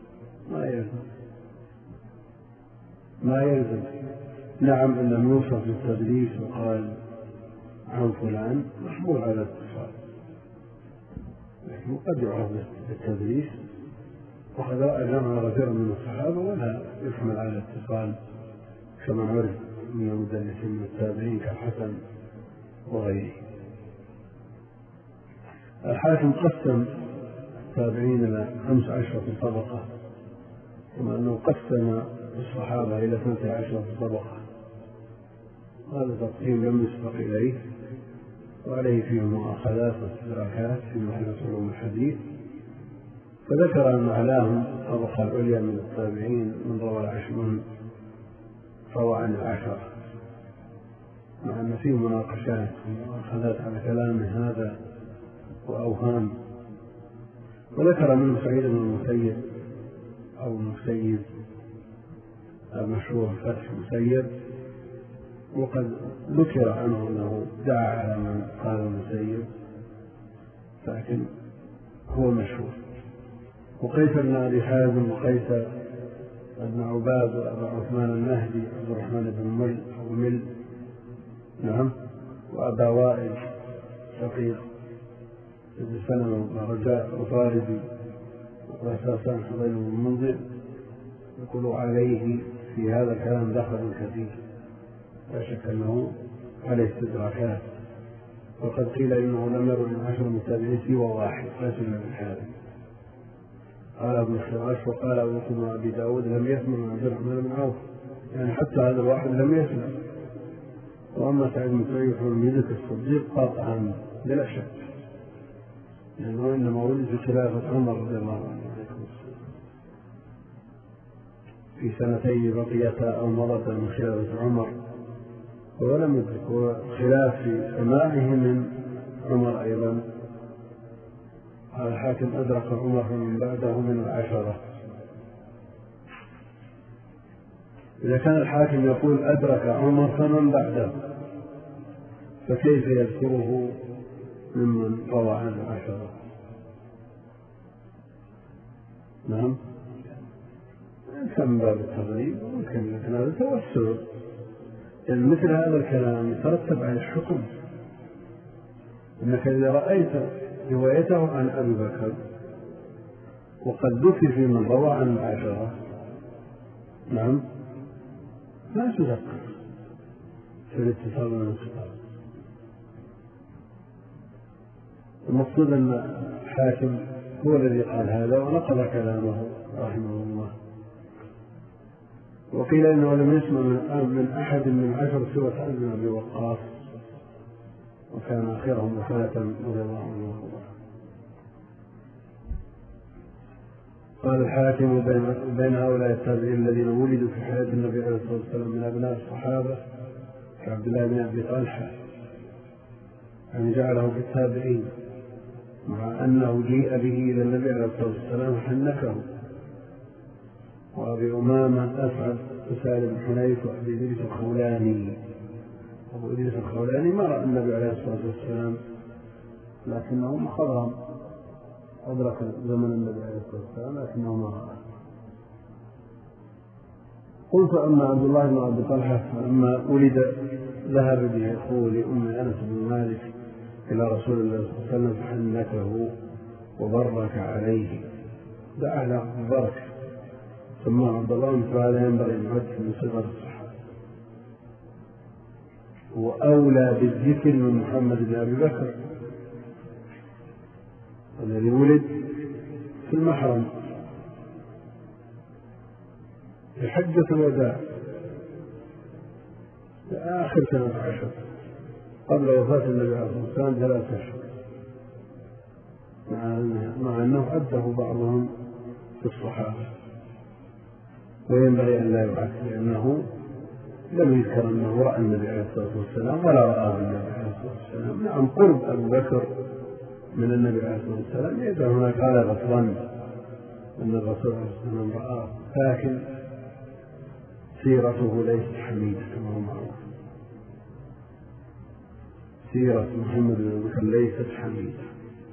S2: ما يلزم. نعم إن لم يوصف بالتدليس وقال عن فلان محمول على الاتصال، لكن قد يعرف بالتدليس وقد رأى جمع كثير من الصحابة ولا يحمل على الاتصال كما عرف من المدلسين من التابعين كالحسن وغيره. الحاكم قسم التابعين إلى 15 طبقة، كما أنه قسم الصحابة إلى 12 طبقة. هذا تقسيم لم يسبق إليه، وعليه فيه مؤاخذات واستدراكات في محل علوم الحديث. فذكر أن أعلاهم الطبقة العليا من التابعين من روى عن العشرة، مع أن فيه مناقشات ومؤاخذات على كلام هذا وأوهام. وذكر منهم سعيد بن المسيب أو مسيب، المشهور فتح مسيب، وقد ذكر عنه أنه دعا على من قال مسيب، لكن هو مشهور. وقيس بن أبي حازم وقيس بن عباد وأبا عثمان النهدي عبد الرحمن بن مل نعم، وأبا وائل شقيق بن سلمة ورجاء وطاردي وأساسان حضير بن المنذر، يقولوا عليه في هذا الكلام دخل كثير، لا شك أنه عليه استدراكات، وقد قيل إنه لم يرد من 10 متابعين سوى واحد قاسم بن الحارث. قال ابن الشراش وقال أبو أبي داود لم يسمع عبد الرحمن بن عوف، يعني حتى هذا الواحد لم يسمع. وأما سعيد بن مسيب فلم الصديق قطعا بلا شك، لأنه إنما ولد في خلافة عمر رضي الله عنه في سنتين بقيتا أو مضتا من خلافة عمر، ولم يدرك، وخلاف في سماعه من عمر أيضا. قال الحاكم أدرك عمر من بعده من 10. إذا كان الحاكم يقول أدرك عمر فمن بعده، فكيف يذكره ممن روى عن 10؟ نعم، كان من باب التغريب وممكن، لكن هذا توسع، لأن مثل هذا الكلام يترتب على الحكم. إنك إذا رأيت روايته عن أبي بكر وقد ذكر في من روى عن 10 نعم، لا تدقق في الاتصال والانقطاع. المقصود أن الحاكم هو الذي قال هذا ونقل كلامه رحمه الله. وقيل إنه لم يسمع من أحد من 10 سوى سعد بن أبي وقاص، وكان آخرهم وفاة رضي الله عنه. قال الحاكم بين هؤلاء التابعين الذين ولدوا في حياة النبي عليه الصلاة والسلام من أبناء الصحابة كعبد الله بن أبي طلحة، يعني جعله في التابعين، مع أنه جيء به إلى النبي عليه الصلاة والسلام حنكه. وأبي أمامة أسعد وسالم بن حنيف وأبي إدريس الخولاني. أبو إدريس الخولاني ما رأى النبي عليه الصلاة والسلام، لكنه مخضرم أدرك زمن النبي عليه الصلاة والسلام لكنه ما رأى. قلت أما عبد الله بن أبي طلحة فلما ولد ذهب به أخوه لأم أنس بن مالك إلى رسول الله صلى الله عليه وسلم فحنكه وبرك عليه، دعا له بالبركة، ثم عبد الله مثل هذا ينبغي أن يعد من صغر الصحابة، وأولى بالذكر من محمد بن أبي بكر الذي ولد في المحرم في حجة الوداع في آخر سنة 10 قبل وفاة النبي عليه الصلاة والسلام 3 أشهر، مع أنه عده بعضهم في الصحابة. وينبغي أن لا يعد، لأنه لم يذكر أنه رأى النبي عليه الصلاة والسلام ولا رآه النبي عليه الصلاة والسلام. نعم، قرب أبو بكر من النبي عليه الصلاة والسلام إذا هناك على الظن أن الرسول عليه الصلاة والسلام رآه، لكن سيرته ليست حميدة كما هو معروف. سيرة محمد بن أبي بكر ليست حميدة،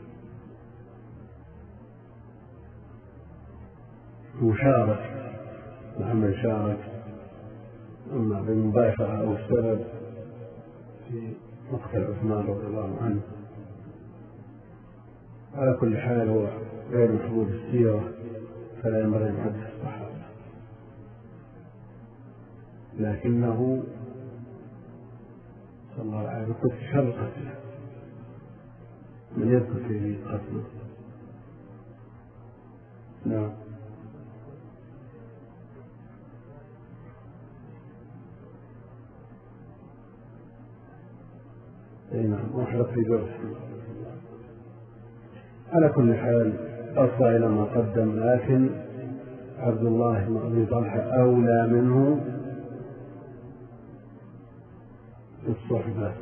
S2: مشارك محمد شارك أما بالمباشرة أو السبب في مقتل عثمان رضي الله عنه. على كل حال هو غير محبوب السيرة، فلا ينبغي أن يحدث الصحابة، لكنه صلى الله عليه وسلم قد شر قتله من يذكر فيه قتله. نعم، أي نعم، وحرق في جرح. على كل حال أصبح إلى ما قدم، لكن عبد الله بن أبي طلحة أولى منه في الصحبة.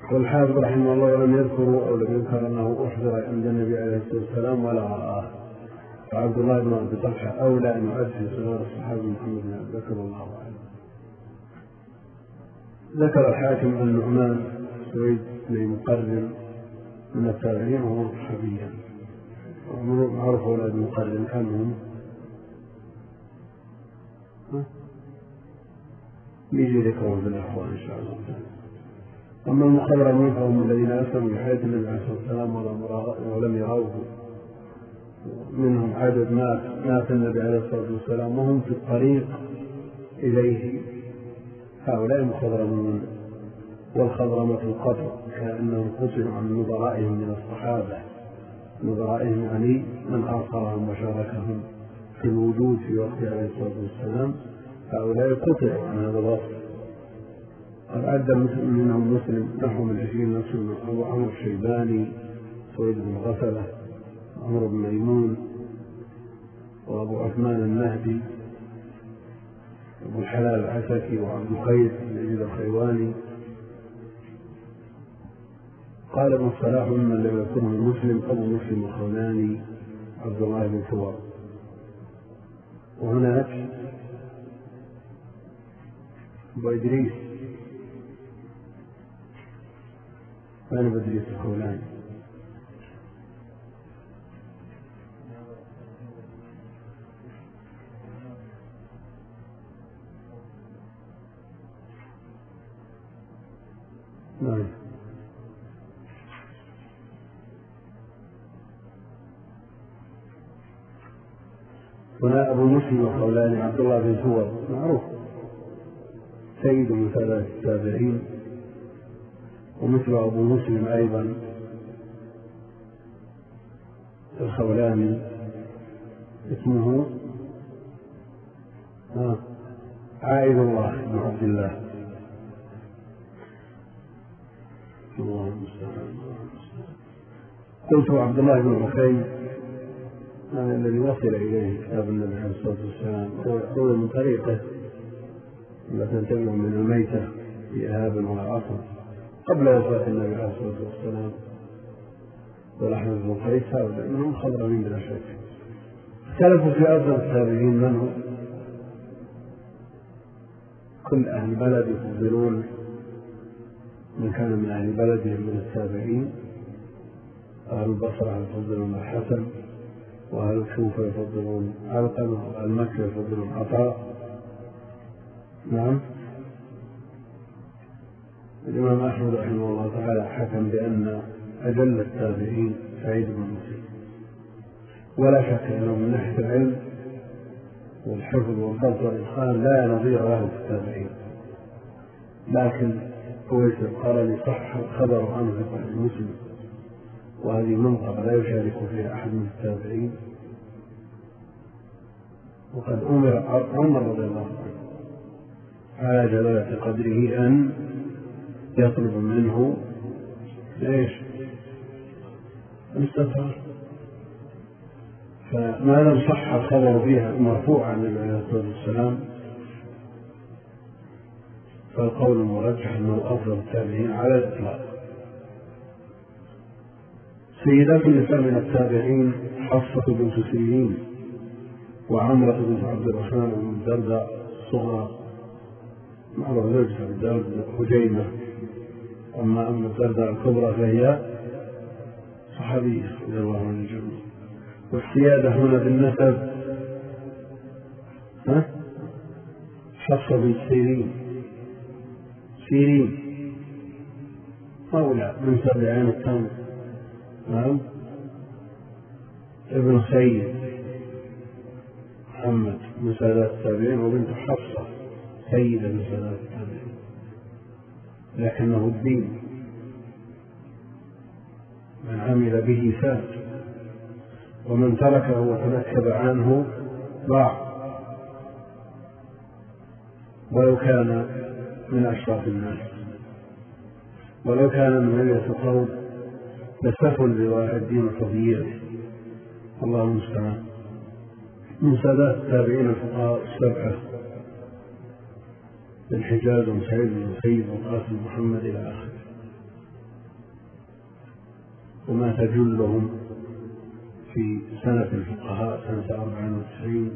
S2: والحافظ رحمه الله ولم يذكروا أو لم يذكر أنه أحضر عند النبي عليه الصلاة والسلام ولا رآه. فعبد الله بن أبي طلحة أولى أن يؤدي صغار الصحابة محمد بن أبي بكر والله أعلم. ذكر الحاكم أن النعمان سويد بن مقرن من التابعين وهو صحابيا، معروف أولاد مقرن كانهم يجي ذكرهم في الأخوان إن شاء الله. أما المخضرمون فهم الذين أسلموا في حياة النبي عليه الصلاة والسلام ولم يروه، منهم عدد مات النبي عليه الصلاة والسلام وهم في الطريق إليه، هؤلاء مخضرمون. والخضرمة القطع كأنهم قتلوا عن نظرائهم من الصحابة، نظرائهم يعني من آثرهم وشاركهم في الوجود في وقت عليه الصلاة والسلام، هؤلاء قطعوا عن هذا الوصف. قد عد منهم مسلم نحو من 20 نفس، أبو عمرو الشيباني، سويد بن غفلة، عمرو بن ميمون، وأبو عثمان النهدي، أبو الحلال العسكي، وعبد القيس بن يزيد الخيواني. قال ابن الصلاح ممن لم يكن مسلم أبو مسلم الخولاني عبد الله بن ثور. وهناك أبو إدريس وأنا بدريس الخولاني. نعم. هنا أبو مسلم الخولاني عبد الله بن ثور معروف، سيد من ثلاث التابعين. ومثل أبو مسلم أيضا الخولاني اسمه عائد الله بن عبد الله. الله المستعان. قلت عبد الله بن عكيم الذي وصل إليه كتاب النبي عليه الصلاة والسلام هو من طريقه لا تنتبه من الميتة في إهاب والعصر قبل وفاة النبي عليه الصلاة والسلام. والأحمد بن قيس هؤلاء منهم خضرمين بلا شك. اختلفوا في أفضل التابعين من هو. كل أهل بلد يفضلون من كان من أهل بلدهم من التابعين. أهل البصرة يفضلون الحسن، وأهل الكوفة يفضلون علقمة، وأهل مكة يفضلون عطاء. نعم. الإمام أحمد رحمه الله تعالى حكم بأن أجل التابعين سعيد بن مسيب، ولا شك أنه من ناحية العلم والحفظ والضبط والإتقان لا نظير له في التابعين. لكن أويس القرني صح الخبر عنه في صحيح مسلم، وهذه منطقة لا يشارك فيها أحد من التابعين. وقد أمر عمر رضي الله عنه على جلالة قدره أن يطلب منه ليش الاستغفار، فما لم صح الخبر فيها مرفوعا عن النبي عليه الصلاة والسلام فالقول المرجح أنه أفضل التابعين على الإطلاق. سيدات النساء من التابعين حفصة بنت سيرين، وعمرة بنت عبد الرحمن بن الدرداء الصغرى معروف زوجها بالدرداء هجيمة. أما أم الدرداء الكبرى فهي صحابية رضي الله عنها الجميع. والسيادة هنا بالنسب حفصة بنت سيرين مولى من تابعين التمر. نعم. ابن سيد محمد من سادات التابعين، وبنت حفصة سيدة من سادات التابعين، لكنه الدين من عمل به فات، ومن تركه وتنكب عنه ضاع، ولو كان من أشراف الناس، ولو كان من ملية القوم لسفل رواية الدين الفضيل. الله المستعان. من سادات التابعين الفقهاء السبعة بن حجاز وسعيد بن المسيب وقاسم محمد إلى آخره. ومات جلهم في سنة الفقهاء سنة 94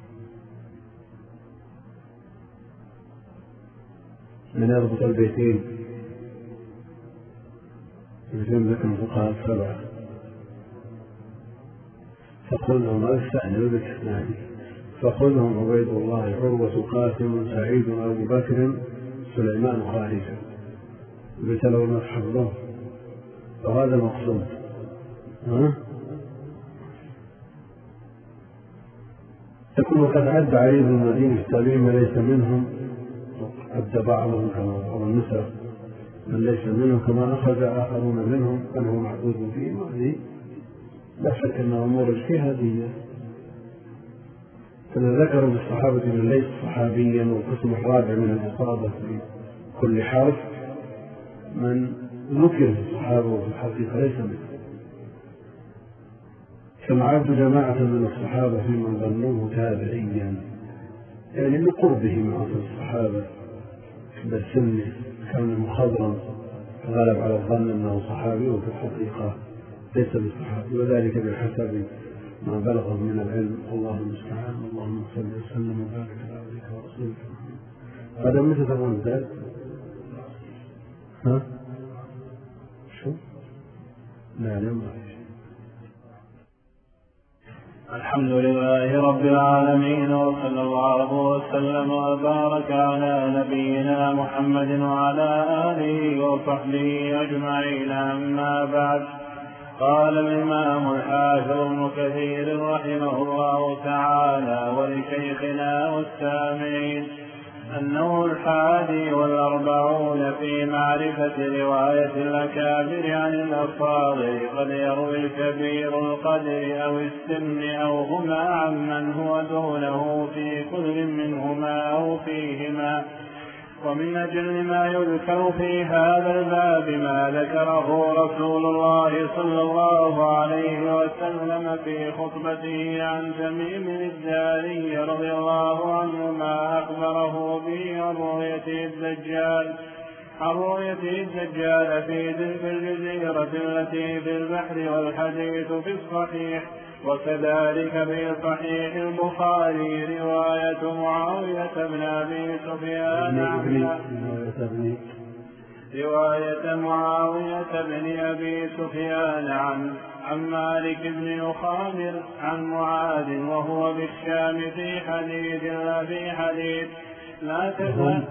S2: من يربط البيتين ذكر الفقهاء السبعة، فخذهم أستأنوا بالإسناد، فخذهم عبيد الله عروة قاسم سعيد أبو بكر سليمان خارجة بتلو نصحب له، فهذا مقصود. يكون قد عد علي بن المديني التابعين من ليس منهم، عد بعضهم كما بعض النسب من ليس منهم كما أخذ آخرون منهم أنه معدود فيهم، هذه لا شك أن أمور اجتهادية. فذكروا بالصحابة من ليس صحابيا، والقسم الرابع من الإصابة في كل حرف من ذكر في الصحابة وفي الحقيقة ليس منهم، كما عد جماعة من الصحابة في من ظنوه تابعيا، يعني لقربه من أصل الصحابة بالسن كان مخضرا غلب على الظن أنه صحابي وفي الحقيقة ليس بصحابي، وذلك بحسب ما بلغه من العلم. الله المستعان. اللهم صل وسلم وبارك على عبدك ورسولك. هذا متى تظن ذلك؟ شو؟ لا ما
S1: الحمد لله رب العالمين، وصلى الله وسلم وبارك على نبينا محمد وعلى آله وصحبه أجمعين. أما بعد، قال الإمام الحافظ ابن كثير رحمه الله تعالى ولشيخنا والسامعين: النوع 41 في معرفة رواية الأكابر عن الأصاغر. قد يروي الكبير القدر أو السن أو هما عمن هو دونه في كل منهما أو فيهما. ومن أجل ما يذكر في هذا الباب ما ذكره رسول الله صلى الله عليه وسلم في خطبته عن تميم الداري رضي الله عنه ما أخبره به عن رؤية الدجال في تلك الجزيرة التي في البحر، والحديث في الصحيح. وكذلك في صحيح البخاري رواية معاوية بن أبي سفيان عن مالك بن يخامر عن معاذ وهو بالشام في حديث لا في حديث لا تزال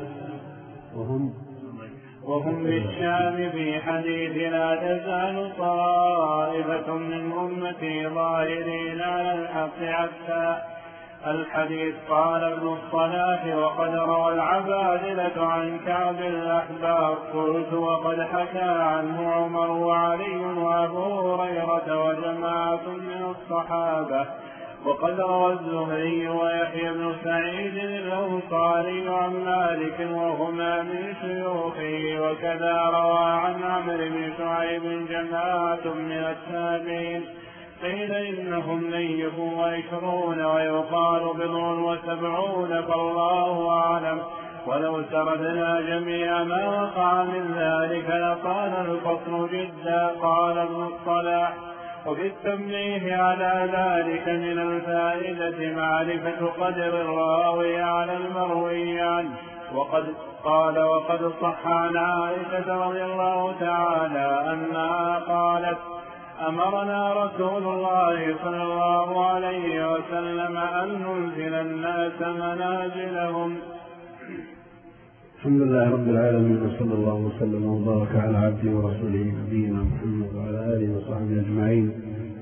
S1: وهم بالشام في حديث لا تزال طائفة من أمتي ظاهرين على الحق حتى الحديث. قال ابن الصلاح: وقد روى العبادلة عن كعب الأحبار. قلت: وقد حكى عنه عمر وعلي وأبو هريرة وجماعة من الصحابة. وقد روى الزهري ويحيى بن سعيد الأنصاري عن مالك وهما من شيوخه. وكذا روى عن عمرو بن شعيب جماعة من التابعين. قيل إنهم 120 ويقال 70، فالله أعلم. ولو سردنا جميع ما وقع من ذلك لقال الفصل جدا. قال ابن الصلاح: وفي التنبيه على ذلك من الفائدة معرفة قدر الراوي على المروي عنه. وقد صح عن عائشة رضي الله تعالى أنها قالت: أمرنا رسول الله صلى الله عليه وسلم أن ننزل الناس منازلهم.
S2: الحمد لله رب العالمين، وصلى الله وسلم وبارك على عبده ورسوله نبينا محمد وعلى آله وصحبه أجمعين.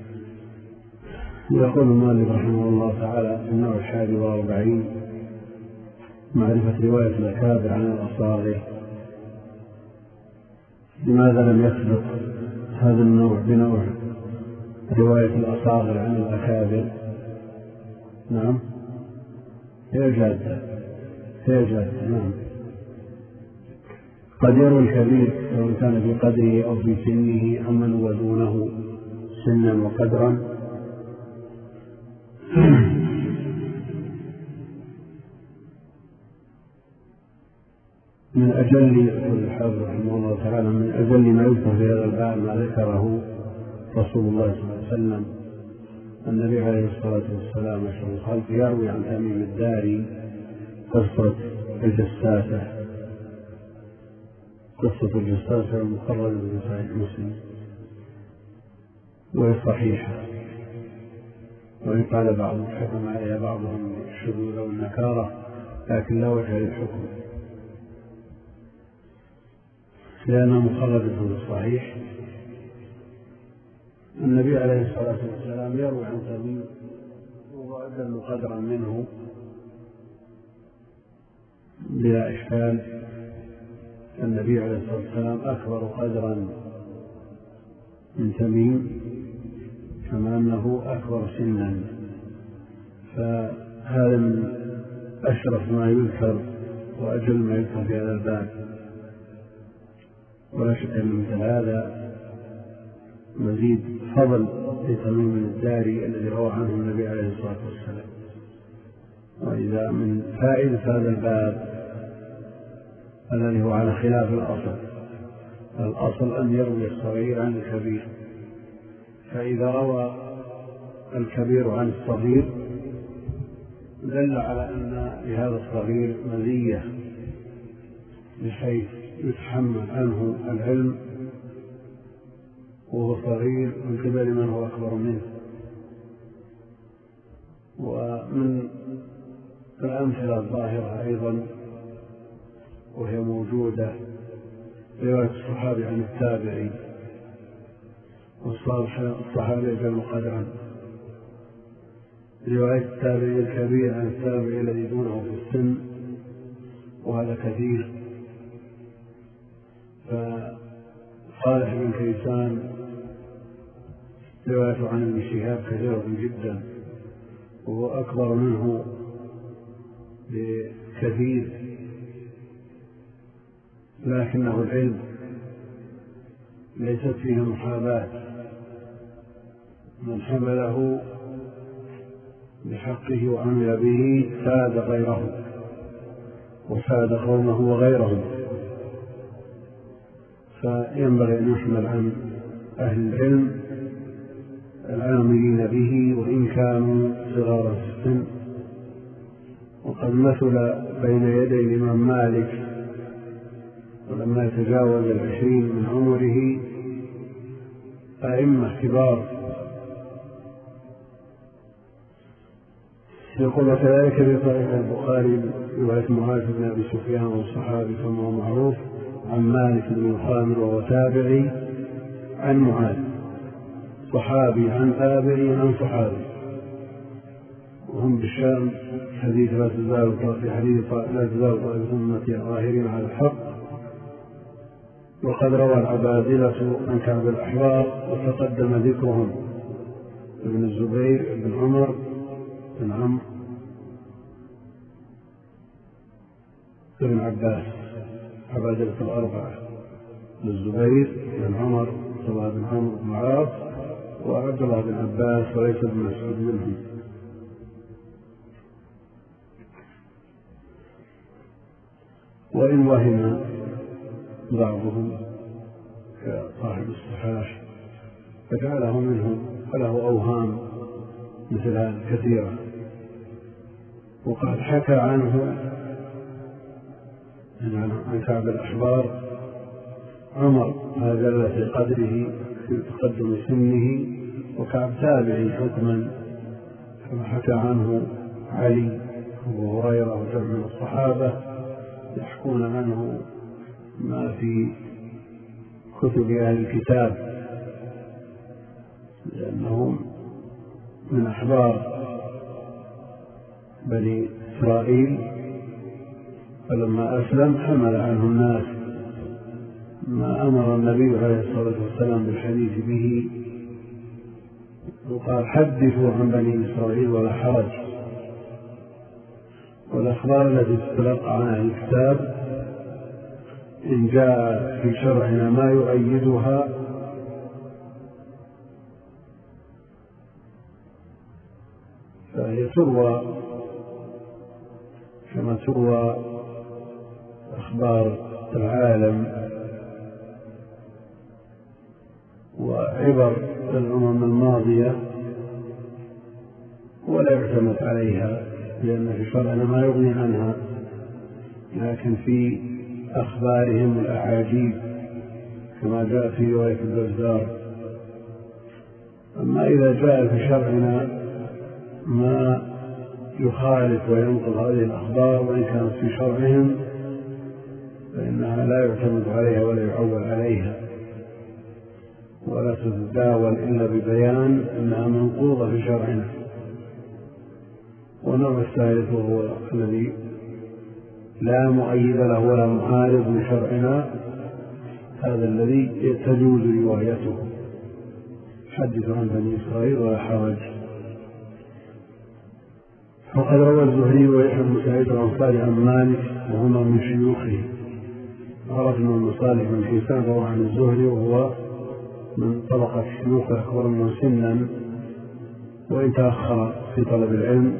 S2: يقول المؤلف رحمه الله تعالى: النوع 41 معرفة رواية الأكابر عن الأصاغر. لماذا لم يسبق هذا النوع بنوع رواية الأصاغر عن الأكابر؟ نعم، هي جادة. نعم، قد يروي الكبير سواء كان في قدره أو في سنه عمن هو دونه سنا وقدرا. من أجل يقول الحافظ رحمه الله تعالى: من أجل ما يذكر في هذا الباب ما ذكره رسول الله صلى الله عليه وسلم النبي عليه الصلاة والسلام أشرف الخلق يروي عن تميم الداري قصة الجساسة المقررة في صحيح مسلم، وهي صحيحة، وإن قال بعضهم حكم عليها بعضهم الشذوذ أو النكارة، لكن لا وجه للحكم لأنها مخرجة في الصحيح. النبي عليه الصلاة والسلام يروي عن تميم وهو أجل قدرا منه بلا إشكال. النبي عليه الصلاة والسلام أكبر قدرا من تميم كما أنه أكبر سنا، فهذا من أشرف ما يذكر وأجل ما يذكر في هذا الباب. ولا شك أن مثل هذا مزيد فضل لتميم الداري الذي روى عنه النبي عليه الصلاة والسلام. وإذا من فائدة هذا الباب الذي هو على خلاف الأصل أن يروي الصغير عن الكبير، فإذا روى الكبير عن الصغير دل على أن لهذا الصغير مزية بحيث يتحمل عنه العلم وهو صغير من قبل من هو أكبر منه. ومن الأمثلة الظاهرة أيضا وهي موجودة رواية الصحابي عن التابعي، والصحابي أجل قدرا، رواية التابعي الكبير عن التابعي الذي دونه في السن، وهذا كثير. فصالح بن كيسان روايته عن ابن شهاب كثيرة جدا، وهو أكبر منه بكثير، لكنه العلم ليست فيه محاباة، من حمله بحقه وعمل به ساد غيره وساد قومه وغيرهم. فينبغي أن يحمل عن أهل العلم العاملين به وإن كانوا صغار السن. وقد مثل بين يدي الإمام مالك ولما يتجاوز 20 من عمره أئمة كبار. يقول وكذلك في صحيح البخاري رواية معاذ بن أبي سفيان والصحابي كما هو معروف عن مالك بن الخامر وهو تابعي عن معاذ، صحابي عن تابعي عن صحابي، وهم بالشام حديث لا تزال طائفة أمتي ظاهرين على الحق. وقد روى العبادلة عن كعب الأحبار وتقدم ذكرهم ابن الزبير بن عمر بن عمرو بن عباس، عبادلة الأربعة، الزبير بن عمر عبد الله بن عمرو بن العاص وعبد الله بن عباس وليس بن مسعود منهم. وإن وهم بعضهم كصاحب الصحاح فجعله منهم فله أوهام مثل هذه كثيرة. وقد حكى عنه عن كعب الأحبار عمر ما جل في قدره في تقدم سنه، وكعب تابعي حكما كما حكى عنه علي وهريرة وجمع من الصحابة يحكون عنه ما في كتب أهل الكتاب، لأنهم من أحبار بني إسرائيل، فلما أسلم حمل عنه الناس ما أمر النبي عليه الصلاة والسلام بالحديث به، وقال حدثوا عن بني إسرائيل ولا حرج. والأخبار التي تتلقى عن أهل الكتاب إن جاء في شرعنا ما يؤيدها فهي تروى كما تروى أخبار العالم وعبر الأمم الماضية ولا يعتمد عليها، لأن في شرعنا ما يغني عنها، لكن في أخبارهم الأعاجيب كما جاء في رواية البزار. أما إذا جاء في شرعنا ما يخالف وينقض هذه الأخبار وإن كانت في شرعهم فإنها لا يعتمد عليها ولا يعول عليها ولا تتداول إلا ببيان أنها منقوضة في شرعنا. والنوع الثالث هو الذي لا مؤيد له ولا معارض من شرعنا، هذا الذي تجوز روايته، حدث عن بني إسرائيل ولا حرج. فقد روى الزهري ويحيى بن سعيد الأنصاري عن مالك وهما من شيوخه. عرفنا أن صالح بن كيسان روى عن الزهري وهو من طبقة الشيوخ أكبر منه سنا وإن تأخر في طلب العلم،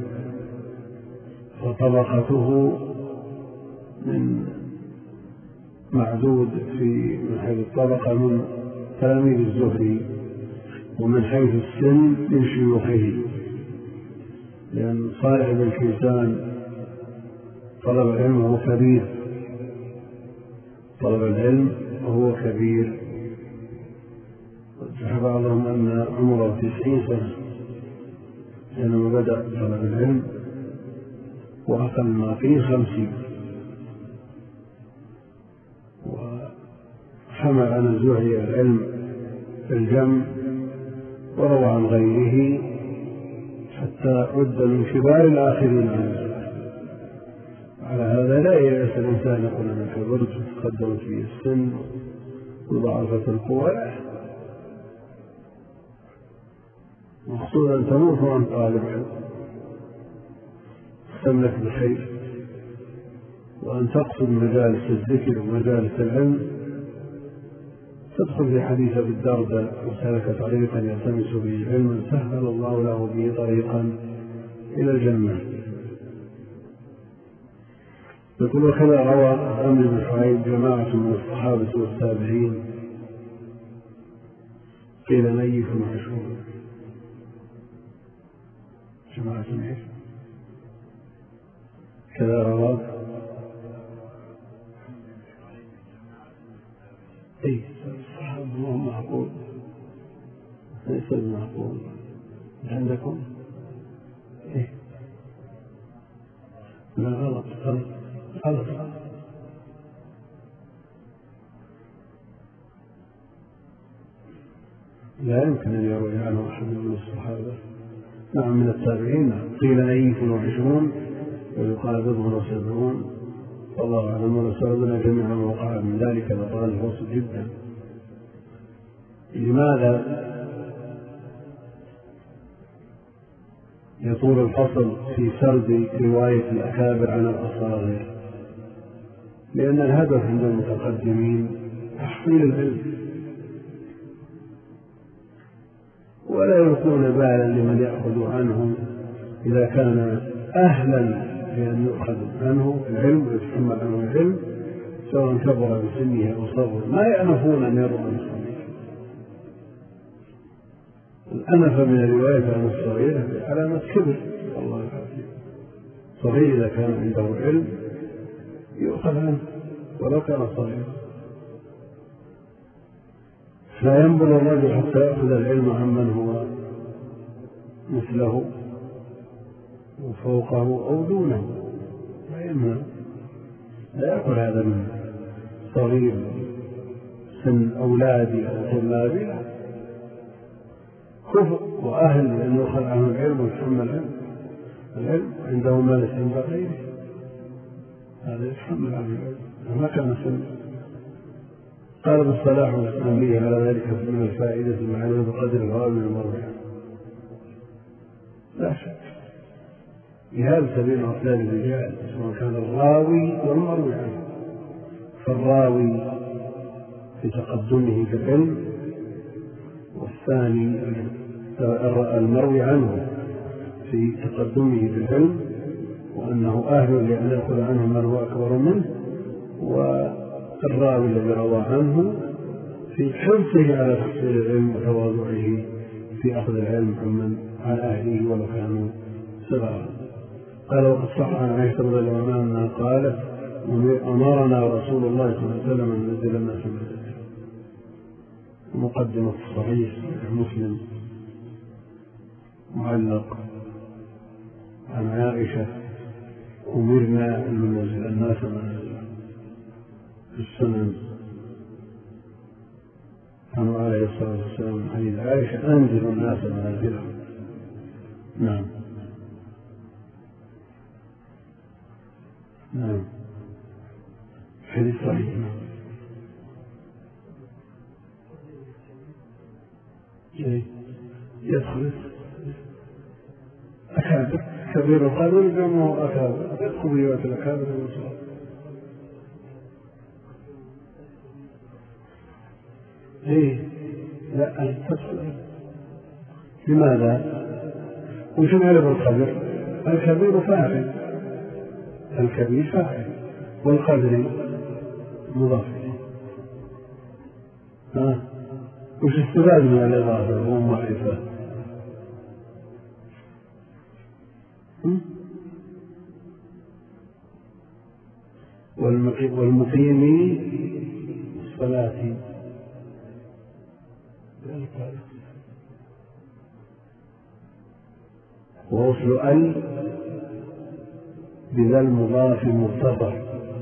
S2: وطبقته من معدود من حيث الطبقة من تلاميذ الزهري، ومن حيث السن من شيوخه، لأن صالح بن كيسان طلب العلم وهو كبير، طلب العلم وهو كبير، وجح بعضهم أن عمره 90 سنة حينما بدأ طلب العلم، وأقل ما فيه 50. وحمل عن الزهري العلم في الجمع وروى عن غيره حتى عد من كبار الآخرين عن الزهري. على هذا لا يأس الإنسان يقول أنا كبرت وتقدمت في السن وضعفت القوة، مقصود أن تموت وأنت طالب علم تملك بخير، وأن تقصد مجالس الذكر ومجالس العلم، تدخل في حديث أبي الدرداء وسلك طريقا يلتمس به علما سهل الله له به طريقا إلى الجنة. يقول وكذا روى عمرو بن شعيب جماعة من الصحابة والتابعين قيل نيف وعشرون، جماعة نيف كذا روى أي الصحابة هم معقول ليس المعقول عندكم إيه لا غلط لا يمكن أن يروي عنه أحد من الصحابة. نعم من التابعين قيل نيف وعشرون ويقال بضع وسبعون، والله أعلم، ونسألنا جميعا وقع من ذلك لطال الوصف جدا. لماذا يطول الفصل في سرد رواية الأكابر عن الأصاغر؟ لأن الهدف عند المتقدمين تحصيل العلم، ولا يلقون بالا لمن يأخذ عنه إذا كان أهلا بأن يؤخذ عنه العلم ويتحمل عنه العلم سواء كبر بسنه أو صغر، ما يأنفون أن يروا عن الصغير. الأنف من الرواية عن الصغير علامة كبر، الله العافية. صغير إذا كان عنده علم يؤخذ عنه ولو كان صغيرا، لا ينبغي الرجل حتى يأخذ العلم عمن هو مثله وفوقه أو دونه، لا يأكل هذا من صغير سن أولادي أو طلابي، لا، كفر وأهل أن يؤخذ عنه العلم ويتحمل العلم عنده ما ليس عند غيره، هذا يتحمل عنه العلم ما كان سن. قال بالصلاح والتنبيه على ذلك من الفائدة معرفة قدر الراوي المروي، لا شك بهذا سبيل أطلال الرجال سواء كان الراوي والمروي عنه. فالراوي في تقدمه في العلم، والثاني المروي عنه في تقدمه في العلم وأنه أهل لأن يأخذ عنه من هو أكبر منه، والراوي الذي روى عنه في حرصه على تحصيل العلم وتواضعه في أخذ العلم عن أهله ولو كانوا صغارا. قال وقد صح عن عائشة رضي الله عنها أنها قالت أمرنا رسول الله صلى الله عليه وسلم أن ننزل الناس منازلهم. مقدمة الصحيح مسلم معلق عن عائشة أمرنا أن ننزل الناس منازلهم. في السنن عنه عليه الصلاة والسلام حديث عائشة أنزل الناس منازلهم. نعم نعم حديث صحيح. يدخل أكابر كبير القدر جمعه أكابر يدخل رواية الأكابر والصغار. لا أن تدخل. لماذا؟ وش معنى بالقدر؟ الكبير فاعل، الكبير فاعل والقدر مضاف إليه. وش استفاد من الإضافة هو معرفة؟ والمقيم الصلاة ووصل ال بذا المضاف مختصر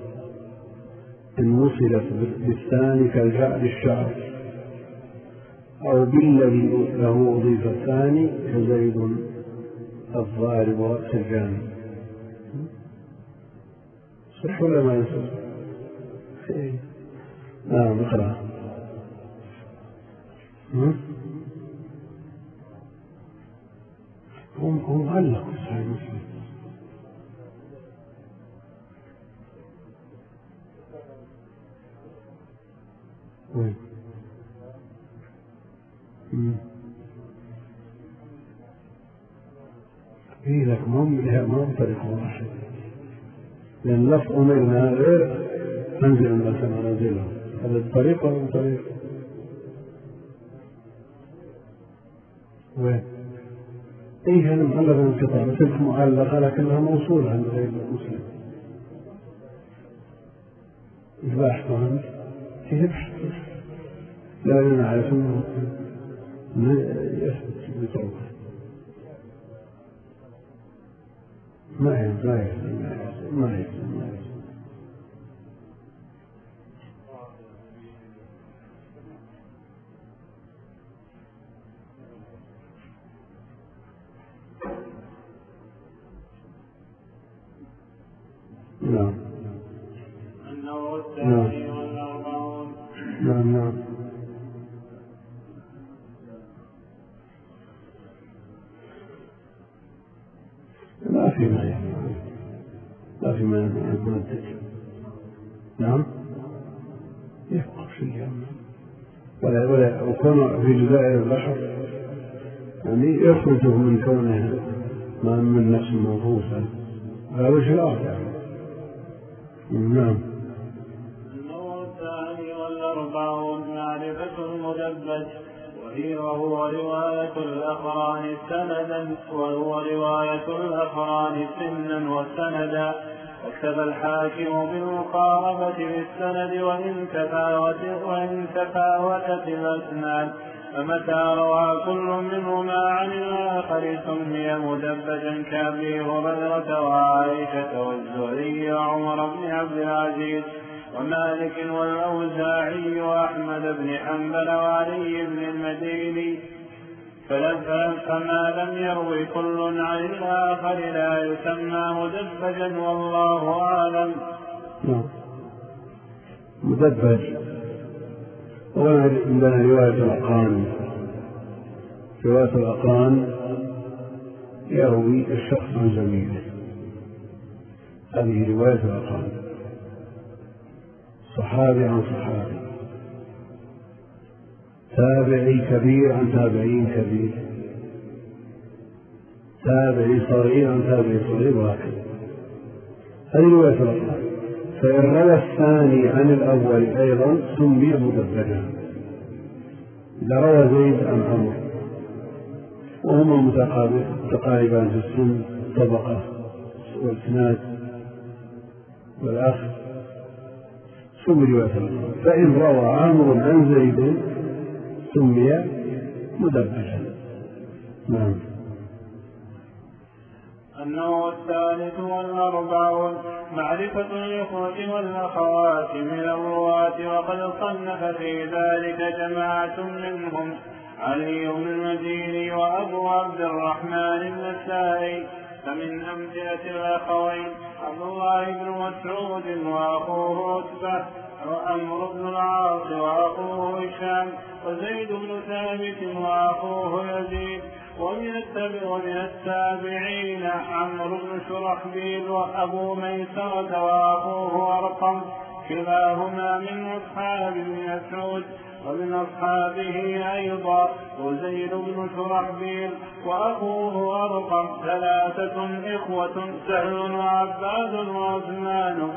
S2: إن وصلت بالثاني كالجعل الشعر أو بالذي له أضيف الثاني كزيد الضارب رأس الجانب. صح ولا ما يصح؟ نعم اقرأ. هم علقوا صحيح مسلم. لك مهم طريق واحد، لأن لفظ أمرنا غير أنزل الناس منازلهم. هذا الطريق ولا طريق؟ وين؟ هذا معلق انقطاع، تلك معلقة لكنها موصولة عند غير المسلم. الباحث عنه يبحث لا ينعرف أنه يثبت بطرقه. ما يثبت. نعم
S1: أنه الثاني والأربعون.
S2: نعم ما في ما يمنتج. نعم يفقه في الجنة ولا وكون في جزائر البشر يعني يخرجه من كونه ما من نفس منفوسا على وجه الآخر. نعم.
S1: النوع الثاني والأربعون معرفة المدبج، وهو رواية الأقران سندا، وهو رواية الأقران سنا وسندا. واكتفى الحاكم بالمقاربة بالسند وإن تفاوتت الأسناد، فمتى روى كل منهما عن الآخر سمي مدبجا كأبي هريرة وعائشة والزهري وعمر بن عبد العزيز ومالك والأوزاعي وأحمد بن حنبل وعلي بن المديني. فما لم يروي كل عن الآخر لا يسمى مدبجا والله أعلم.
S2: مدبج عندنا رواية الأقران. رواية الأقران يروي الشخص عن زميله، هذه رواية الأقران. صحابي عن صحابي، تابعي كبير عن تابعين كبير، تابعي صغير عن تابعي صغير، وهكذا. هذه رواية الأقران. فإن روى الثاني عن الأول أيضا سمي مدبجا. إذا روى زيد عن عمرو وهما متقاربان في السن طبقة والإسناد والأخ سمي رواية الأخرى. فإن روى عمرو عن زيد سمي مدبجا. نعم.
S1: النوع الثالث والأربعون معرفة الإخوة والأخوات من الرواة، وقد صنف في ذلك جماعة منهم علي بن المديني وأبو عبد الرحمن النسائي. فمن أمثلة الأخوين عبد الله بن مسعود وأخوه عتبة، وعمرو بن العاص وأخوه هشام، وزيد بن ثابت وأخوه يزيد. ومن التابعين عمرو بن شرحبيل وأبو ميسرة وأخوه أرقم، كلاهما من أصحاب ابن مسعود. ومن أصحابه أيضا وزيد بن شرحبيل وأخوه أرقم، ثلاثة إخوة سهل وعباد وعثمان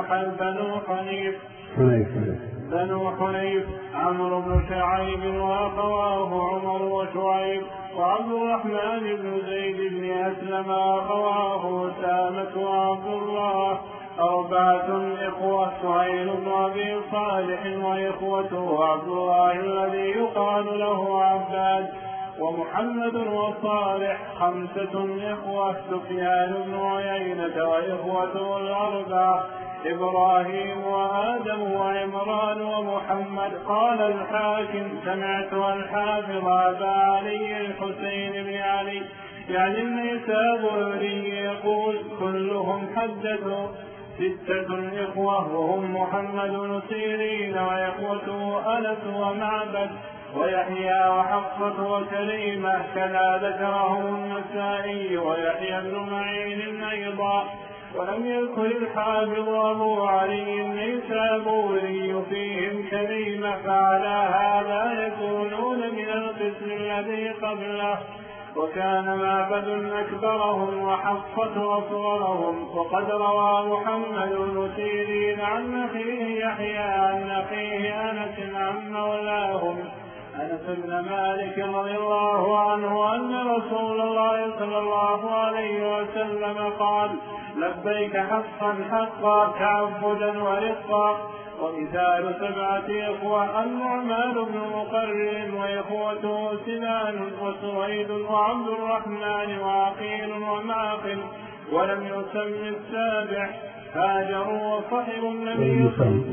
S1: بنو حنيف، عمرو بن شعيب وأخواه عمر وشعيب، وعبد الرحمن بن زيد بن أسلم وأخواه أسامة وعبد الله. أربعة إخوة سهيل بن أبي صالح وإخوته عبد الله الذي يقال له عباد ومحمد وصالح. خمسة إخوة سفيان بن عيينة وإخوته الأربعة إبراهيم وآدم وعمران ومحمد. قال الحاكم سمعت الحافظ أبا علي الحسين بن علي يعني النيسابوري يقول كلهم حدثوا. ستة إخوة وهم محمد بن سيرين وإخوته أنس ومعبد ويحيى وحفصة وكريمة، كذا ذكرهم النسائي ويحيى بن معين أيضا. ولم يذكر الحافظ أبو علي النيسابوري فيهم كريمة، فعلى هذا يكونون من القسم الذي قبله. وكان معبد أكبرهم وحفصة أصغرهم. وقد روى محمد بن سيرين عن أخيه يحيى عن أخيه أنس عن مولاهم أنس بن مالك رضي الله عنه أن رسول الله صلى الله عليه وسلم قال لبيك حقا حقا تعبدا ورقا. ومثال سبعة إخوة النعمان بن مقرن وإخوته سنان وسويد وعبد الرحمن وعقيل ومعقل. ولم يسم السابع هاجروا وصحبوا النبي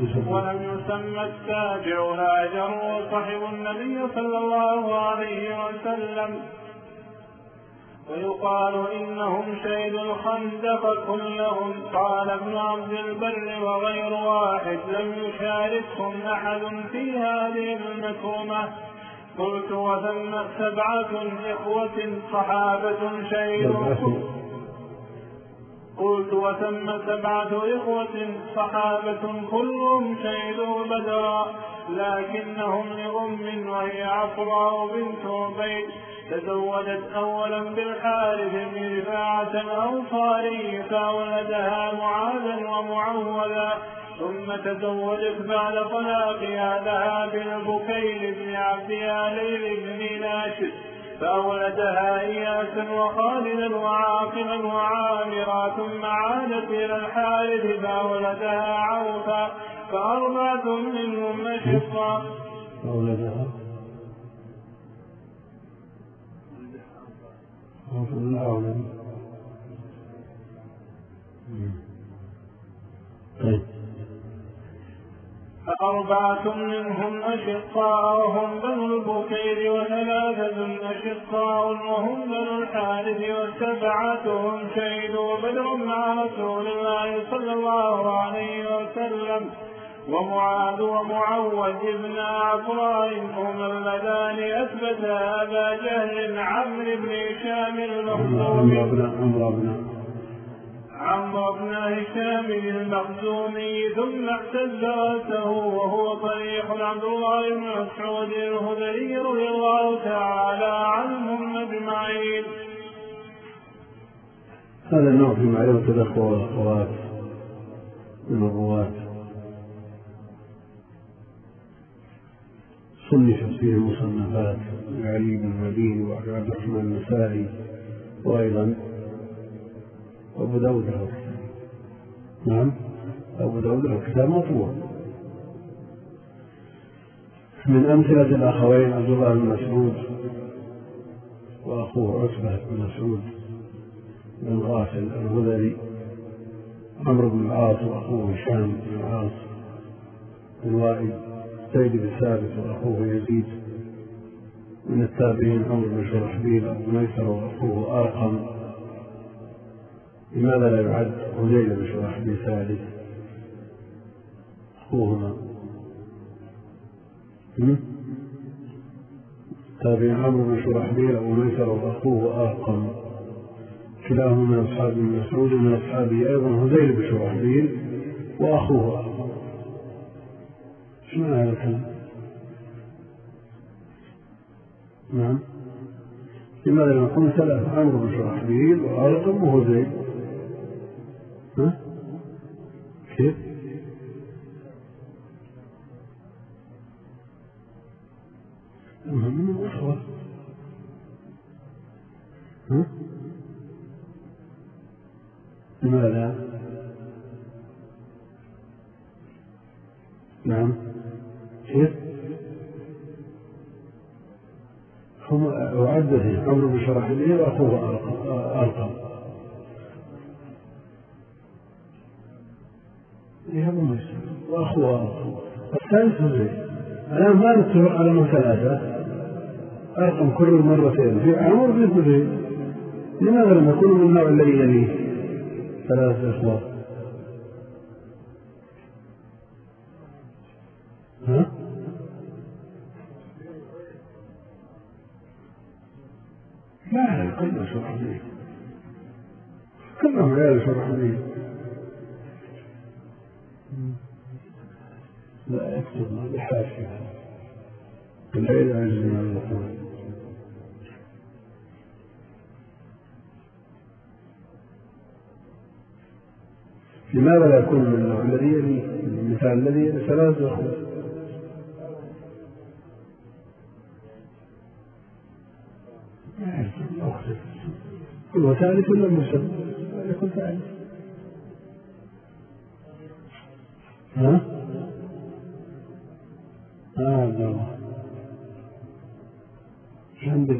S1: صلى الله عليه وسلم. ويقال إنهم شهدوا الخندق كلهم. قال ابن عبد البر وغير واحد لم يشاركهم أحد في هذه المكرمة. قلت وثم سبعة إخوة صحابة كلهم شهدوا بدرا، لكنهم لأم وهي عفراء بنت عبيد تزوجت أولا بالحارث بن رفاعة الأنصاري فأولدها معاذا ومعوذا، ثم تزوجت بعد طلاقها لها بالبكير بن عبد ياليل بن ناشد فأولدها إياسا وخالدا وعاقلا وعامرا، ثم عادت إلى الحارث فأولدها عوفا، فأربعة منهم أشقاء. فأربعة منهم أشقاء وهم بنو البكير، وثلاثة أشقاء وهم بنو الحارث، وسبعتهم شهدوا بدرا مع رسول الله صلى الله عليه وسلم. ومعاذ ومعوذ ابن عفراء هما اللذان أثبتا أبا جهل عمرو بن هشام عمرو بن هشام المخزومي، ثم اعتز رأسه وهو طريق عبد الله بن مسعود الهذلي رضي الله تعالى عنهم أجمعين.
S2: هذا النوع في معرفة الأخوة والأخوات من الرواة. صنفت فيه مصنفات علي بن المديني وعبد الرحمن النسائي، وأيضا أبو داود له. نعم، أبو داود له كتاب مطبوع. من أمثلة الأخوين عبد الله بن مسعود وأخوه عتبة بن مسعود بن غافل الهذلي، عمرو بن العاص وأخوه هشام بن العاص بن وائل، زيد بن ثابت وأخوه يزيد. من التابعين عمرو بن شرحبيل أبو ميسر وأخوه أرقم. لماذا لا يعد هذيل بن شرحبيل ثالث؟ أخوهما تابعين عمرو بن شرحبيل أبو ميسر وأخوه أرقم، كلاهما من أصحاب ابن مسعود، ومن أصحابه أيضا هذيل بن شرحبيل وأخوه أرقم. ايش معنى هذا الكلام؟ نعم، لماذا لم يكن ثلاث؟ عمرو بن شرحبيل وأرقم وهذيل. كيف؟ من الأخوة. لماذا؟ نعم، كيف؟ هم أعده عمرو بن شرحبيل وأخوه أرقم. هذا ما يصير. وأخوه أرقم. الثالث هذيل. الآن ما نتفق على أنه ثلاثة، أرقم كل مرتين في عمر في هذيل. لماذا لم يكونوا من النوع الذي يليه ثلاثة إخوة؟ لا، كلهم شرحبيل، كلهم عيال شرحبيل. لا يكتب ما بحاشية العيد عجز من الوطن. لماذا لا يكون من النوع الذي يلي المثال الذي يلي ثلاثة أخوة؟ هو ثالث ولا مسلم؟ يكون ثالث. الله ايش عندك؟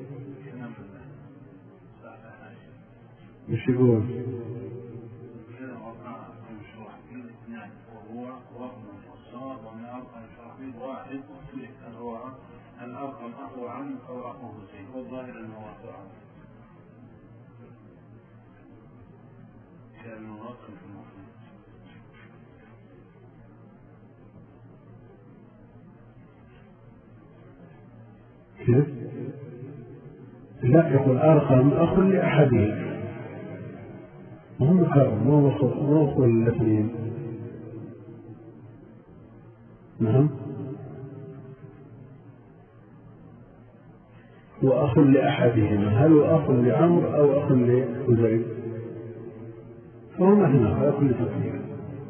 S2: ايش يقول؟
S1: الأرقم أخو عم أو أخوه زيد، والظاهر أنه أخو عم كان مرقم في المفروض.
S2: كيف؟ لا، يقول أرقم أخ لأحدهم، مو أخو الاثنين. نعم، وأخ لأحدهما، هل هو أخ لعمر أو أخ لهذيل؟ فهو مثنى على كل تفكير.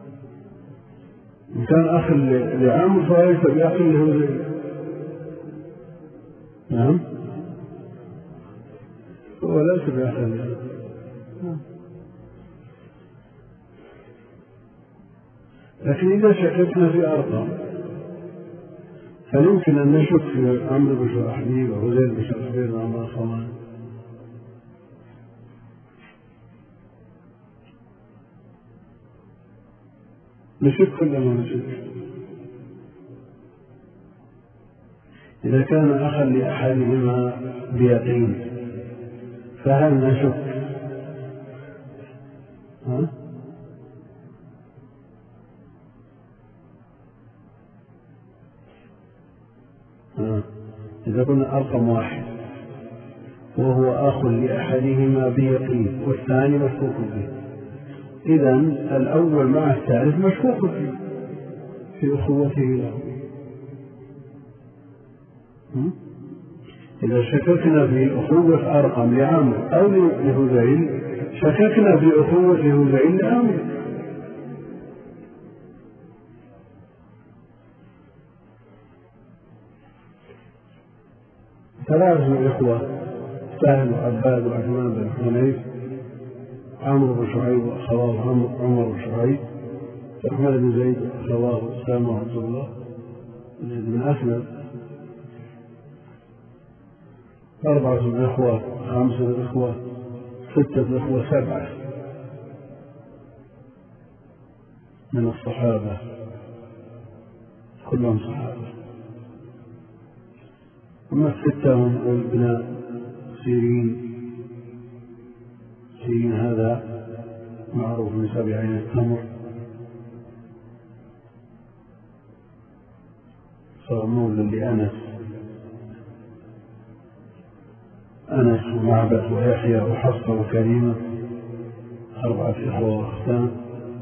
S2: إن كان أخ لعمر فهو ليس بأخ لهذيل. نعم، هو ليس بأخ لهذيل. لكن إذا شككنا في أرقام فيمكن أن نشك في عمرو بن شرحبيل وهذيل بن شرحبيل وعمر الخوان. نشك ولا ما نشك؟ إذا كان أخا لأحدهما بيقين فهل نشك؟ إذا كنا أرقم واحد وهو أخ لأحدهما بيقين والثاني مشكوك به، إذن الأول مع الثالث مشكوك به في أخوته له. إذا شككنا في أخوة أرقم لعمر أو لهذيل شككنا في أخوة هذيل لعمر. ثلاثة إخوة سهل وعباد وعثمان بن حنيف، عمرو بن شعيب وأخواه عمر بن شعيب، أحمد بن زيد وأخواه أسامة وعبد الله زيد بن أسلم. أربعة إخوة، خمسة إخوة، ستة إخوة، سبعة من الصحابة كلهم صحابة. أما الستة هم ابن سيرين هذا معروف من 7 عين التمر، صار مولى لأنس ومعبد ويحيى وحفصة وكريمة، 4 إخوة وأختان.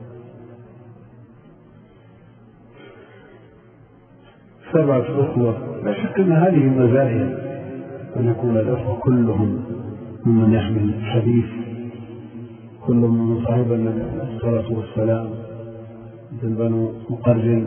S2: سبعة أخوة، لا شك أن هذه مزايا أن يكون الأخوة كلهم ممن يحمل الحديث، كلهم من صاحب النبي عليه الصلاة والسلام، مثل بنو مقرن.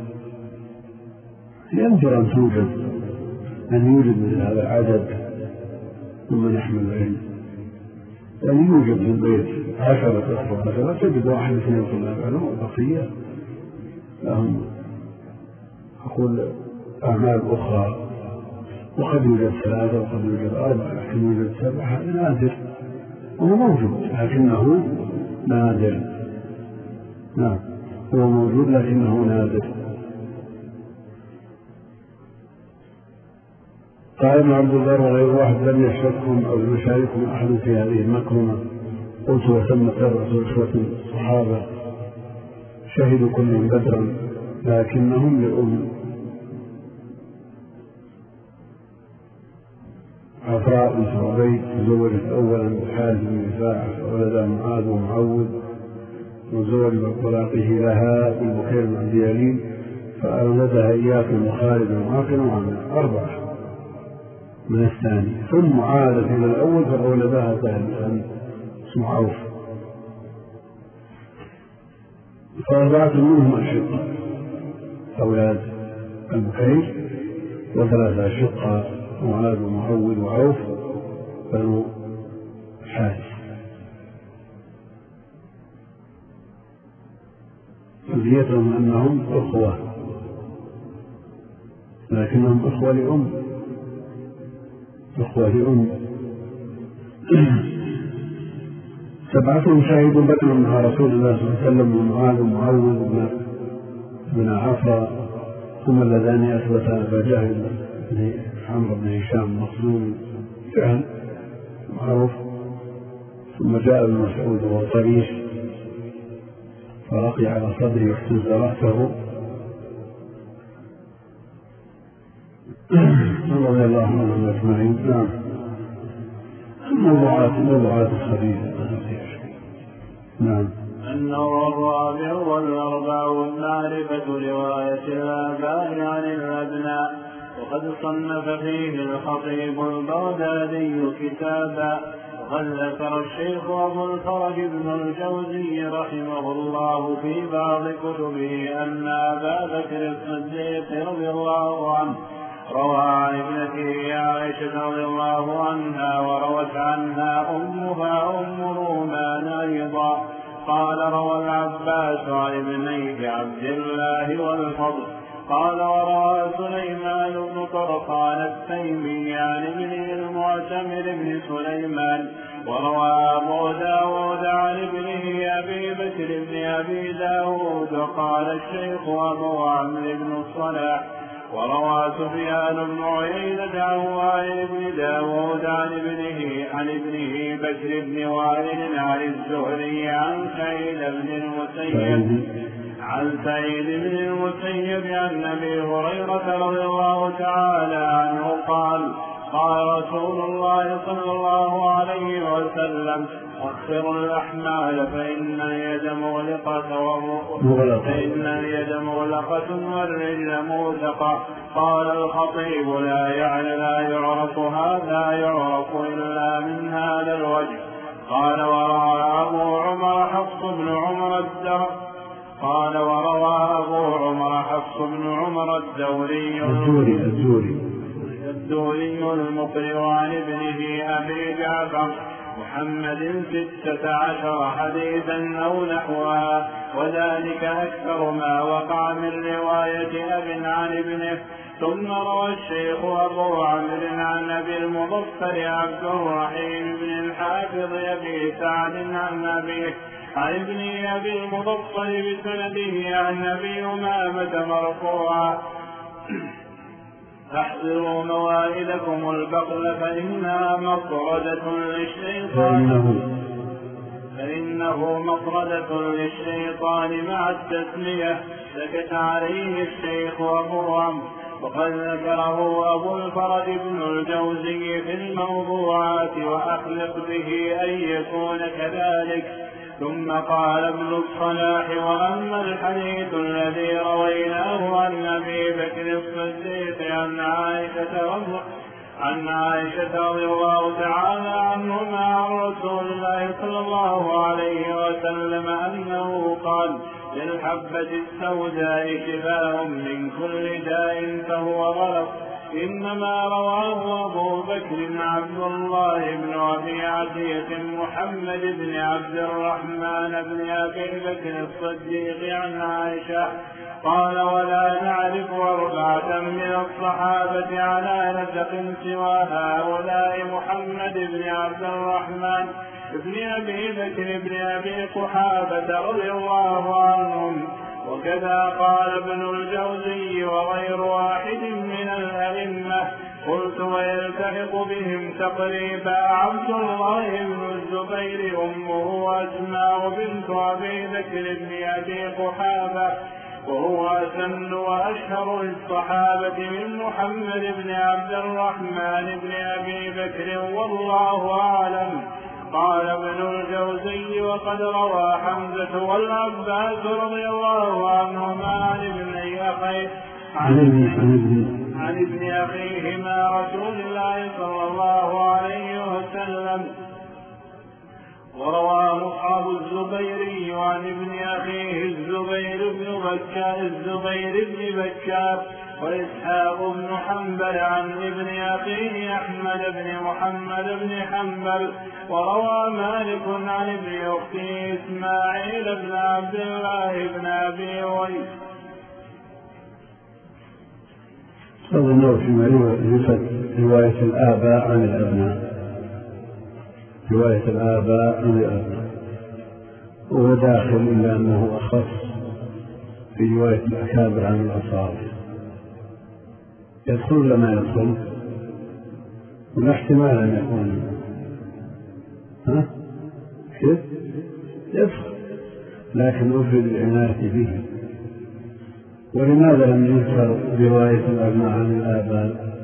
S2: ينظر أن يوجد مثل هذا العدد ممن يحمل العلم، يعني يوجد في البيت 10 أخوة مثلا، تجد 1 2 طلاب علم وبقية لهم أقول أعمال أخرى، وقد يوجد 3 وقد يوجد 4 لكن يوجد 7، هذا نادر، وهو موجود لكنه نادر. نعم هو موجود لكنه نادر. قال ابن عبد البر وغير واحد لم يشركهم أو يشاركهم أحد في هذه المكرمة. قلت وتم 7 إخوة الصحابة شهدوا كلهم بدرا لكنهم لأم عفراء بنت عبيد تزوجت أولا بحارث بن رفاعة فولدها معاذ ومعوذ، وزوج بطلاقه لها بالبكير بن عبد يلين فأولدها إياس وخالد وعاقل وعامر، 4 من الثاني، ثم عادت إلى الأول فأولدها ثالثا اسمه عوف، ف4 منهم أشقاء أولاد البكير، و3 أشقاء معاذ ومعوذ وعوف بنو حارث. فزيتهم أنهم أخوة لكنهم أخوة لأم 7 شهدوا بدرا مع رسول الله صلى الله عليه وسلم، ومعاذ ومعوذ بن عفراء، ثم اللذان أثبتا أبا جهل عمرو بن هشام مخزوم فعل معروف، ثم جاء ابن مسعود وهو طريش فرقي على صدري واحتز رأسه رضي الله عنهم أجمعين. نعم موضوعات الخبيثة. نعم.
S1: النوع الرابع والأربعون معرفة رواية الآباء عن الأبناء. وقد صنف فيه الخطيب البغدادي كتابا، وقد ذكر الشيخ أبو الفرج بن الجوزي رحمه الله في بعض كتبه أن أبا بكر الصديق رضي الله عنه روى عن ابنته عائشة رضي الله عنها وروت عنها أمها أم رومان أيضا. قال روى العباس عن ابنيه عبد الله والفضل. قال وروى سليمان بن طرخان التيمي عن ابنه المعتمر بن سليمان. وروى أبو داود عن ابنه أبي بكر بن أبي داود. وقال الشيخ أبو عمرو بن الصلاح. وروى سفيان بن عيينة عن ابن داود عن ابنه بكر بن وائل عن الزهري عن سعيد بن المسيب عن أبي هريرة رضي الله تعالى عنه قال قال رسول الله صلى الله عليه وسلم أخر الأحمال فإن اليد مغلقة والرجل موثقة. قال الخطيب لا يعرف هذا يعرف إلا من هذا الوجه. قال وروى أبو عمر حفص بن عمر الدوري الدولي المقرئ عن ابنه أبي جعفر محمد 16 حديثا أو نحوها، وذلك أكثر ما وقع من رواية أب عن ابنه. ثم روى الشيخ أبو عمرو عن أبي المظفر عبد الرحيم بن الحافظ أبي سعد عن أبيه عن ابن أبي المظفر بسنده عن أبي أمامة مرفوعا: احذروا موائدكم البغل فإنه مطردة للشيطان مع التسمية. سكت عليه الشيخ أبو عمرو، وقد ذكره أبو الفرج بن الجوزي في الموضوعات، وأخلق به أن يكون كذلك. ثم قال ابن الصلاح: وأما الحديث الذي رويناه عن أبي بكر الصديق عن عائشة رضي الله تعالى عنهما عن رسول الله صلى الله عليه وسلم أنه قال: للحبة السوداء شفاء من كل داء فهو غلط. إنما رواه أبو بكر عبد الله بن أبي عتيق محمد بن عبد الرحمن بن أبي بكر الصديق عن عائشة قال: ولا نعرف 4 من الصحابة على نسق سوى هؤلاء محمد بن عبد الرحمن بن أبي بكر بن أبي قحافة رضي الله عنهم. وكذا قال ابن الجوزي وغير واحد من الأئمة. قلت: ويلتحق بهم تقريبا عبد الله بن الزبير أمه أسماء بنت أبي بكر بن أبي قحافة، وهو أسن وأشهر الصحابة من محمد بن عبد الرحمن بن أبي بكر، والله أعلم. قال ابن الجوزي: وقد روى حمزة والعباس رضي الله عنهما عن ابن أخيهما رسول الله صلى الله عليه وسلم. وروى مصعب الزبيري عن ابن أخيه الزبير بن بكار وإسحاق بن حنبل عن ابن أخيه أحمد بن محمد بن حنبل. وروى مالك عن ابن أخته إسماعيل بن عبد الله بن أبي أويس.
S2: أظن فيما يوجد رواية الآباء عن الأبناء، رواية الآباء عن الأبناء، وهو داخل إلا أنه أخص في رواية الأكابر عن الأصحاب. يدخل لما يدخل، ولا احتمال أن يكون كيف يدخل، لكن أفرد العناية به. ولماذا لم يذكر رواية الأبناء عن الآباء؟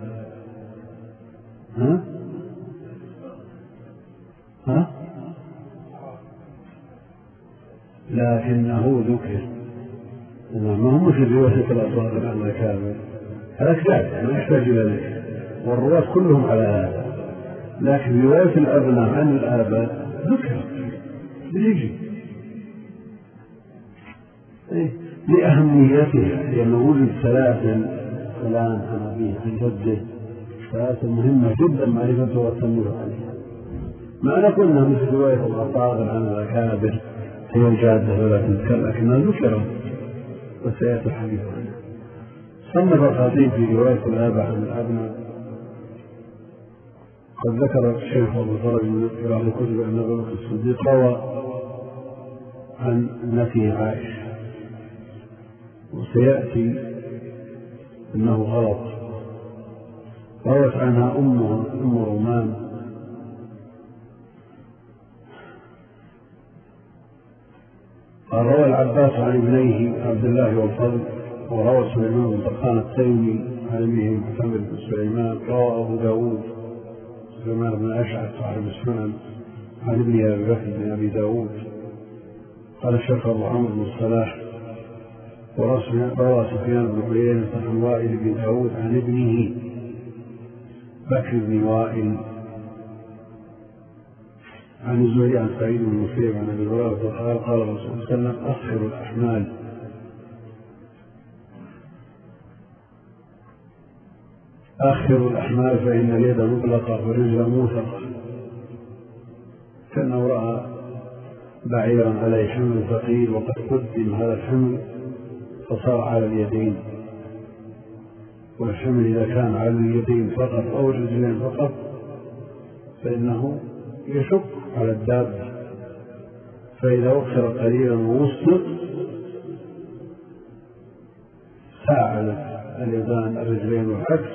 S2: لكنه ذكر، ما هو مثل رواية الأصغر عن الأكابر، هذا كذلك ما يحتاج إلى ذكر، والرواة كلهم على هذا. لكن رواية الأبناء عن الآباء ذكر بيجي لأهميتها، لأنه وجد 3 فلان عن أبيه عن جده، 3 مهمة جدا معرفته والتنبيه عليها. ما نقول أنها مثل رواية الأصغر عن الأكابر هي الجادة ولا تذكر، لكنها ذكرت وسيأتي الحديث عنها. صنف الخطيب في رواية الآباء عن الأبناء. قد ذكر الشيخ أبو الفرج في بعض الكتب أن أبا بكر الصديق روى عن ابنته عائشة، وسيأتي أنه غلط. روت عنها أم رومان قال: روى العباس عن ابنيه عبد الله والفضل، وروى سليمان بن طرخان التيمي عن ابنه محمد بن سليمان. روى أبو داود سليمان بن أشعث صاحب السنن عن ابنه أبي بكر بن أبي داود. قال الشيخ أبو عمرو بن الصلاح: وروى سفيان بن عيينة عن وائل بن داود عن ابنه بكر بن وائل عن الزهري عن سعيد بن المسيب عن أبي هريرة قال: قال الرسول صلى الله عليه وسلم: أخر الأحمال أخر الأحمال فإن اليد مطلقة والرجل موثقة، كأنه رأى بعيرا عليه حمل ثقيل وقد قدم هذا الحمل فصار على اليدين، والحمل إذا كان على اليدين فقط أو الرجلين فقط فإنه يشق على الدابة، فإذا وخر قليلا ووسط ساعد اليدان الرجلين والعكس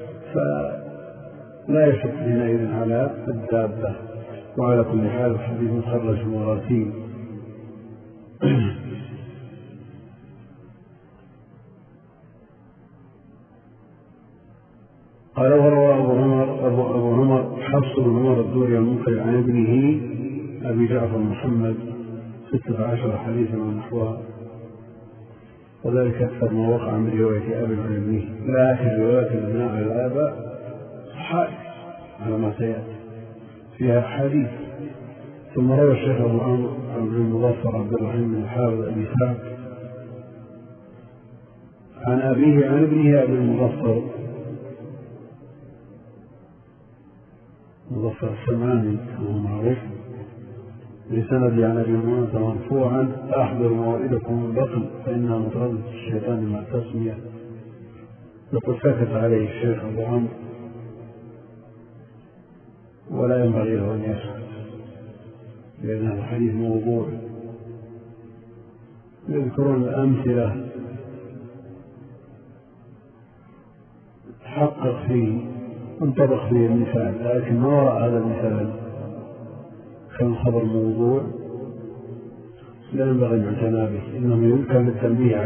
S2: فلا يشق حينئذ على الدابة. وعلى كل حال الحديث مخرج مراسيل. قال وروى أبو عمر حفص بن عمر الدوري المنقل عن ابنه أبي جعفر محمد 16 حديثا ونحوها، وذلك أكثر ما وقع من رواية أبي عن ابنه، لكن رواية الابناء على الآباء صحائف على ما سيأتي فيها حديث. ثم روى الشيخ أبو عمرو بن المظفر عبد الرحيم بن الحافظ أبي سعد عن أبيه عن ابنه أبي المظفر مظفر السمعاني وهو معروف بسند عن أبي هريرة مرفوعا أحضر موائدكم البطن فإنها مطردة الشيطان مع تسمية. وقد سكت عليه الشيخ أبو عمرو ولا ينبغي له أن يسكت لأن هذا الحديث موضوع. يذكرون الأمثلة تحقق فيه انطبق فيه المثال، لكن ما وراء هذا المثال كان خبر موضوع لا ينبغي الاعتناء به، إنه يذكر للتنبيه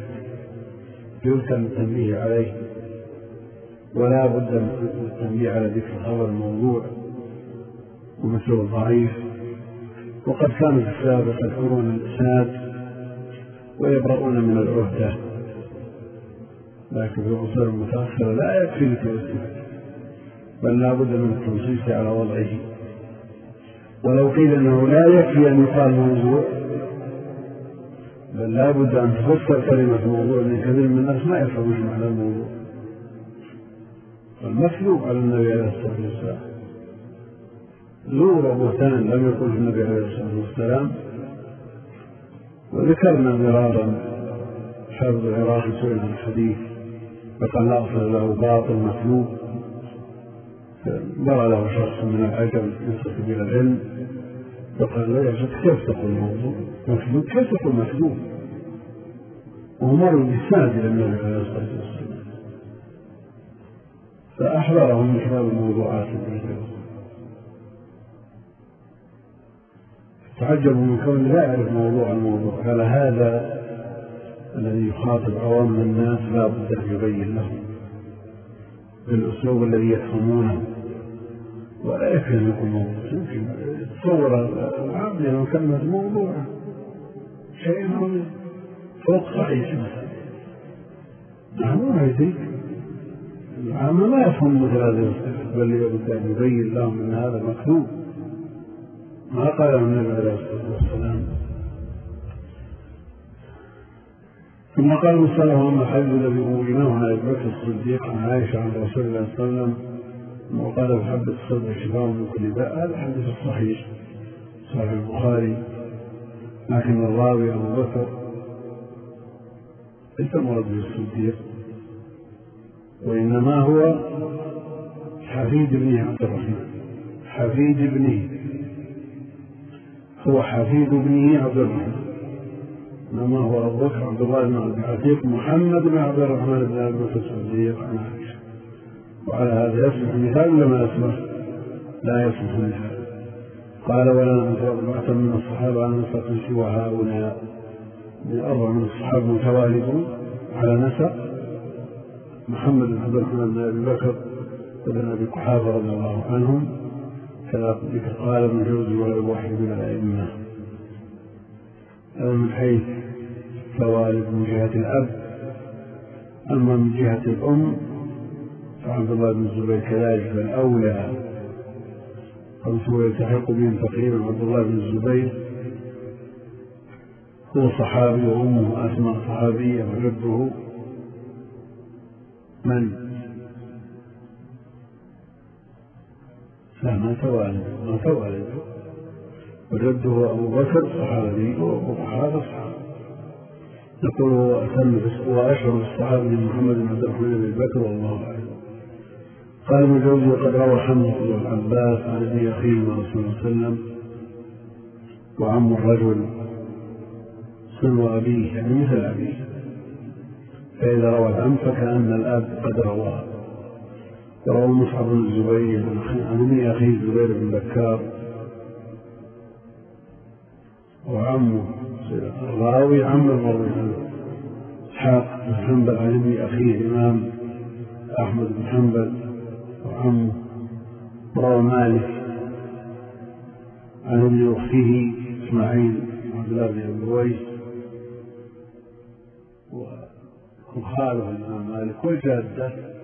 S2: عليه ولا بد من التنبيه على ذكر الخبر الموضوع ومثله الضعيف. وقد كانوا في السابق يذكرون الإسناد ويبرؤون من العهدة، لكن في العصور المتأخرة لا يكفي الإسناد بل لا بد من التنصيص على وضعه. ولو قيل أنه لا يكفي أن يقال موضوع بل لا بد أن تفسر كلمة موضوع، لأن كثير من الناس ما يفهمون معنى الموضوع. والمكذوب على النبي عليه الصلاة والسلام زور بهتان لم يقل النبي عليه الصلاة والسلام. وذكرنا مرارا حافظ العراقي سئل عن الحديث فقال لا أصل له باطل مكذوب، برى له شخص من العجم ينسب إلى العلم فقال لا يجب كيف تقول موضوع مكذوب، كيف تقول مكذوب وهو مر بالإسناد إلى النبي عليه الصلاة والسلام. فأحضرهم من كتاب الموضوعات تعجبوا من كون لا يعرف موضوع الموضوع. قال هذا الذي يخاطب عوام الناس لا بد أن يبين لهم بالأسلوب الذي يفهمونه، ولا يكفي أن يكون موضوع. يمكن تصور العام لأنه كلمة موضوع شيء فوق صحيح مثلا، نحن هيديك العام ما يفهم مثل هذا المستقبل، بل يبد أن يبين لهم أن هذا مكذوب ما قاله النبي عليه الصلاة والسلام. ثم قال مصطلح أما حديث الذي رويناه عن أبي بكر الصديق عن عائشة عن رسول الله صلى الله عليه وسلم وقال بحبة الصدر شفاء من كل داء، هذا الحديث الصحيح صحيح البخاري، لكن الراوي أبو بكر ليس مراد به الصديق وإنما هو حفيد ابنه عبد الرحمن، حفيد ابنه هو حفيد ابنه عبد الرحمن، إنما هو أبو بكر عبد الله بن عبد العتيق محمد بن عبد الرحمن بن أبي بكر الصديق عن عائشة. وعلى هذا يصلح المثال ولا ما يصلح؟ لا يصلح المثال. قال ولا نذكر أربعة من الصحابة عن نسق سوى هؤلاء، من أربع من الصحابة متوالدون على نسق محمد بن عبد الرحمن بن أبي بكر وابن أبي قحافة رضي الله عنهم، كذلك قال ابن جوزي ولا واحد من الأئمة. من حيث فوالد من جهة الأب، أما من جهة الأم فعبد الله بن الزبير كذلك فالأولى هو يلتحق بهم تقريبا. عبد الله بن الزبير هو صحابي وأمه أسماء صحابية وجده من لا ما توالد وجده أبو بكر صحابي وأبو صحابي. نقول هو أتم وأشهر الصحابي محمد بن عبد الرحمن بن بكر والله أعلم. قال ابن جوزي قد روى حمزة بن العباس عن ابن أخيه من رسول الله صلى الله عليه وسلم وعم الرجل سنو أبيه يعني مثل أبيه، فإذا روى العم فكأن الأب قد رواه. روى مصعب بن الزبير عن ابن أخيه الزبير بن بكار وعمه الراوي عم المروي عنه إسحاق بن حنبل عن ابن أخيه الإمام أحمد بن حنبل وعمه. روى مالك عن ابن أخته إسماعيل عبد الله بن أبي رويس وخاله الإمام مالك والجادة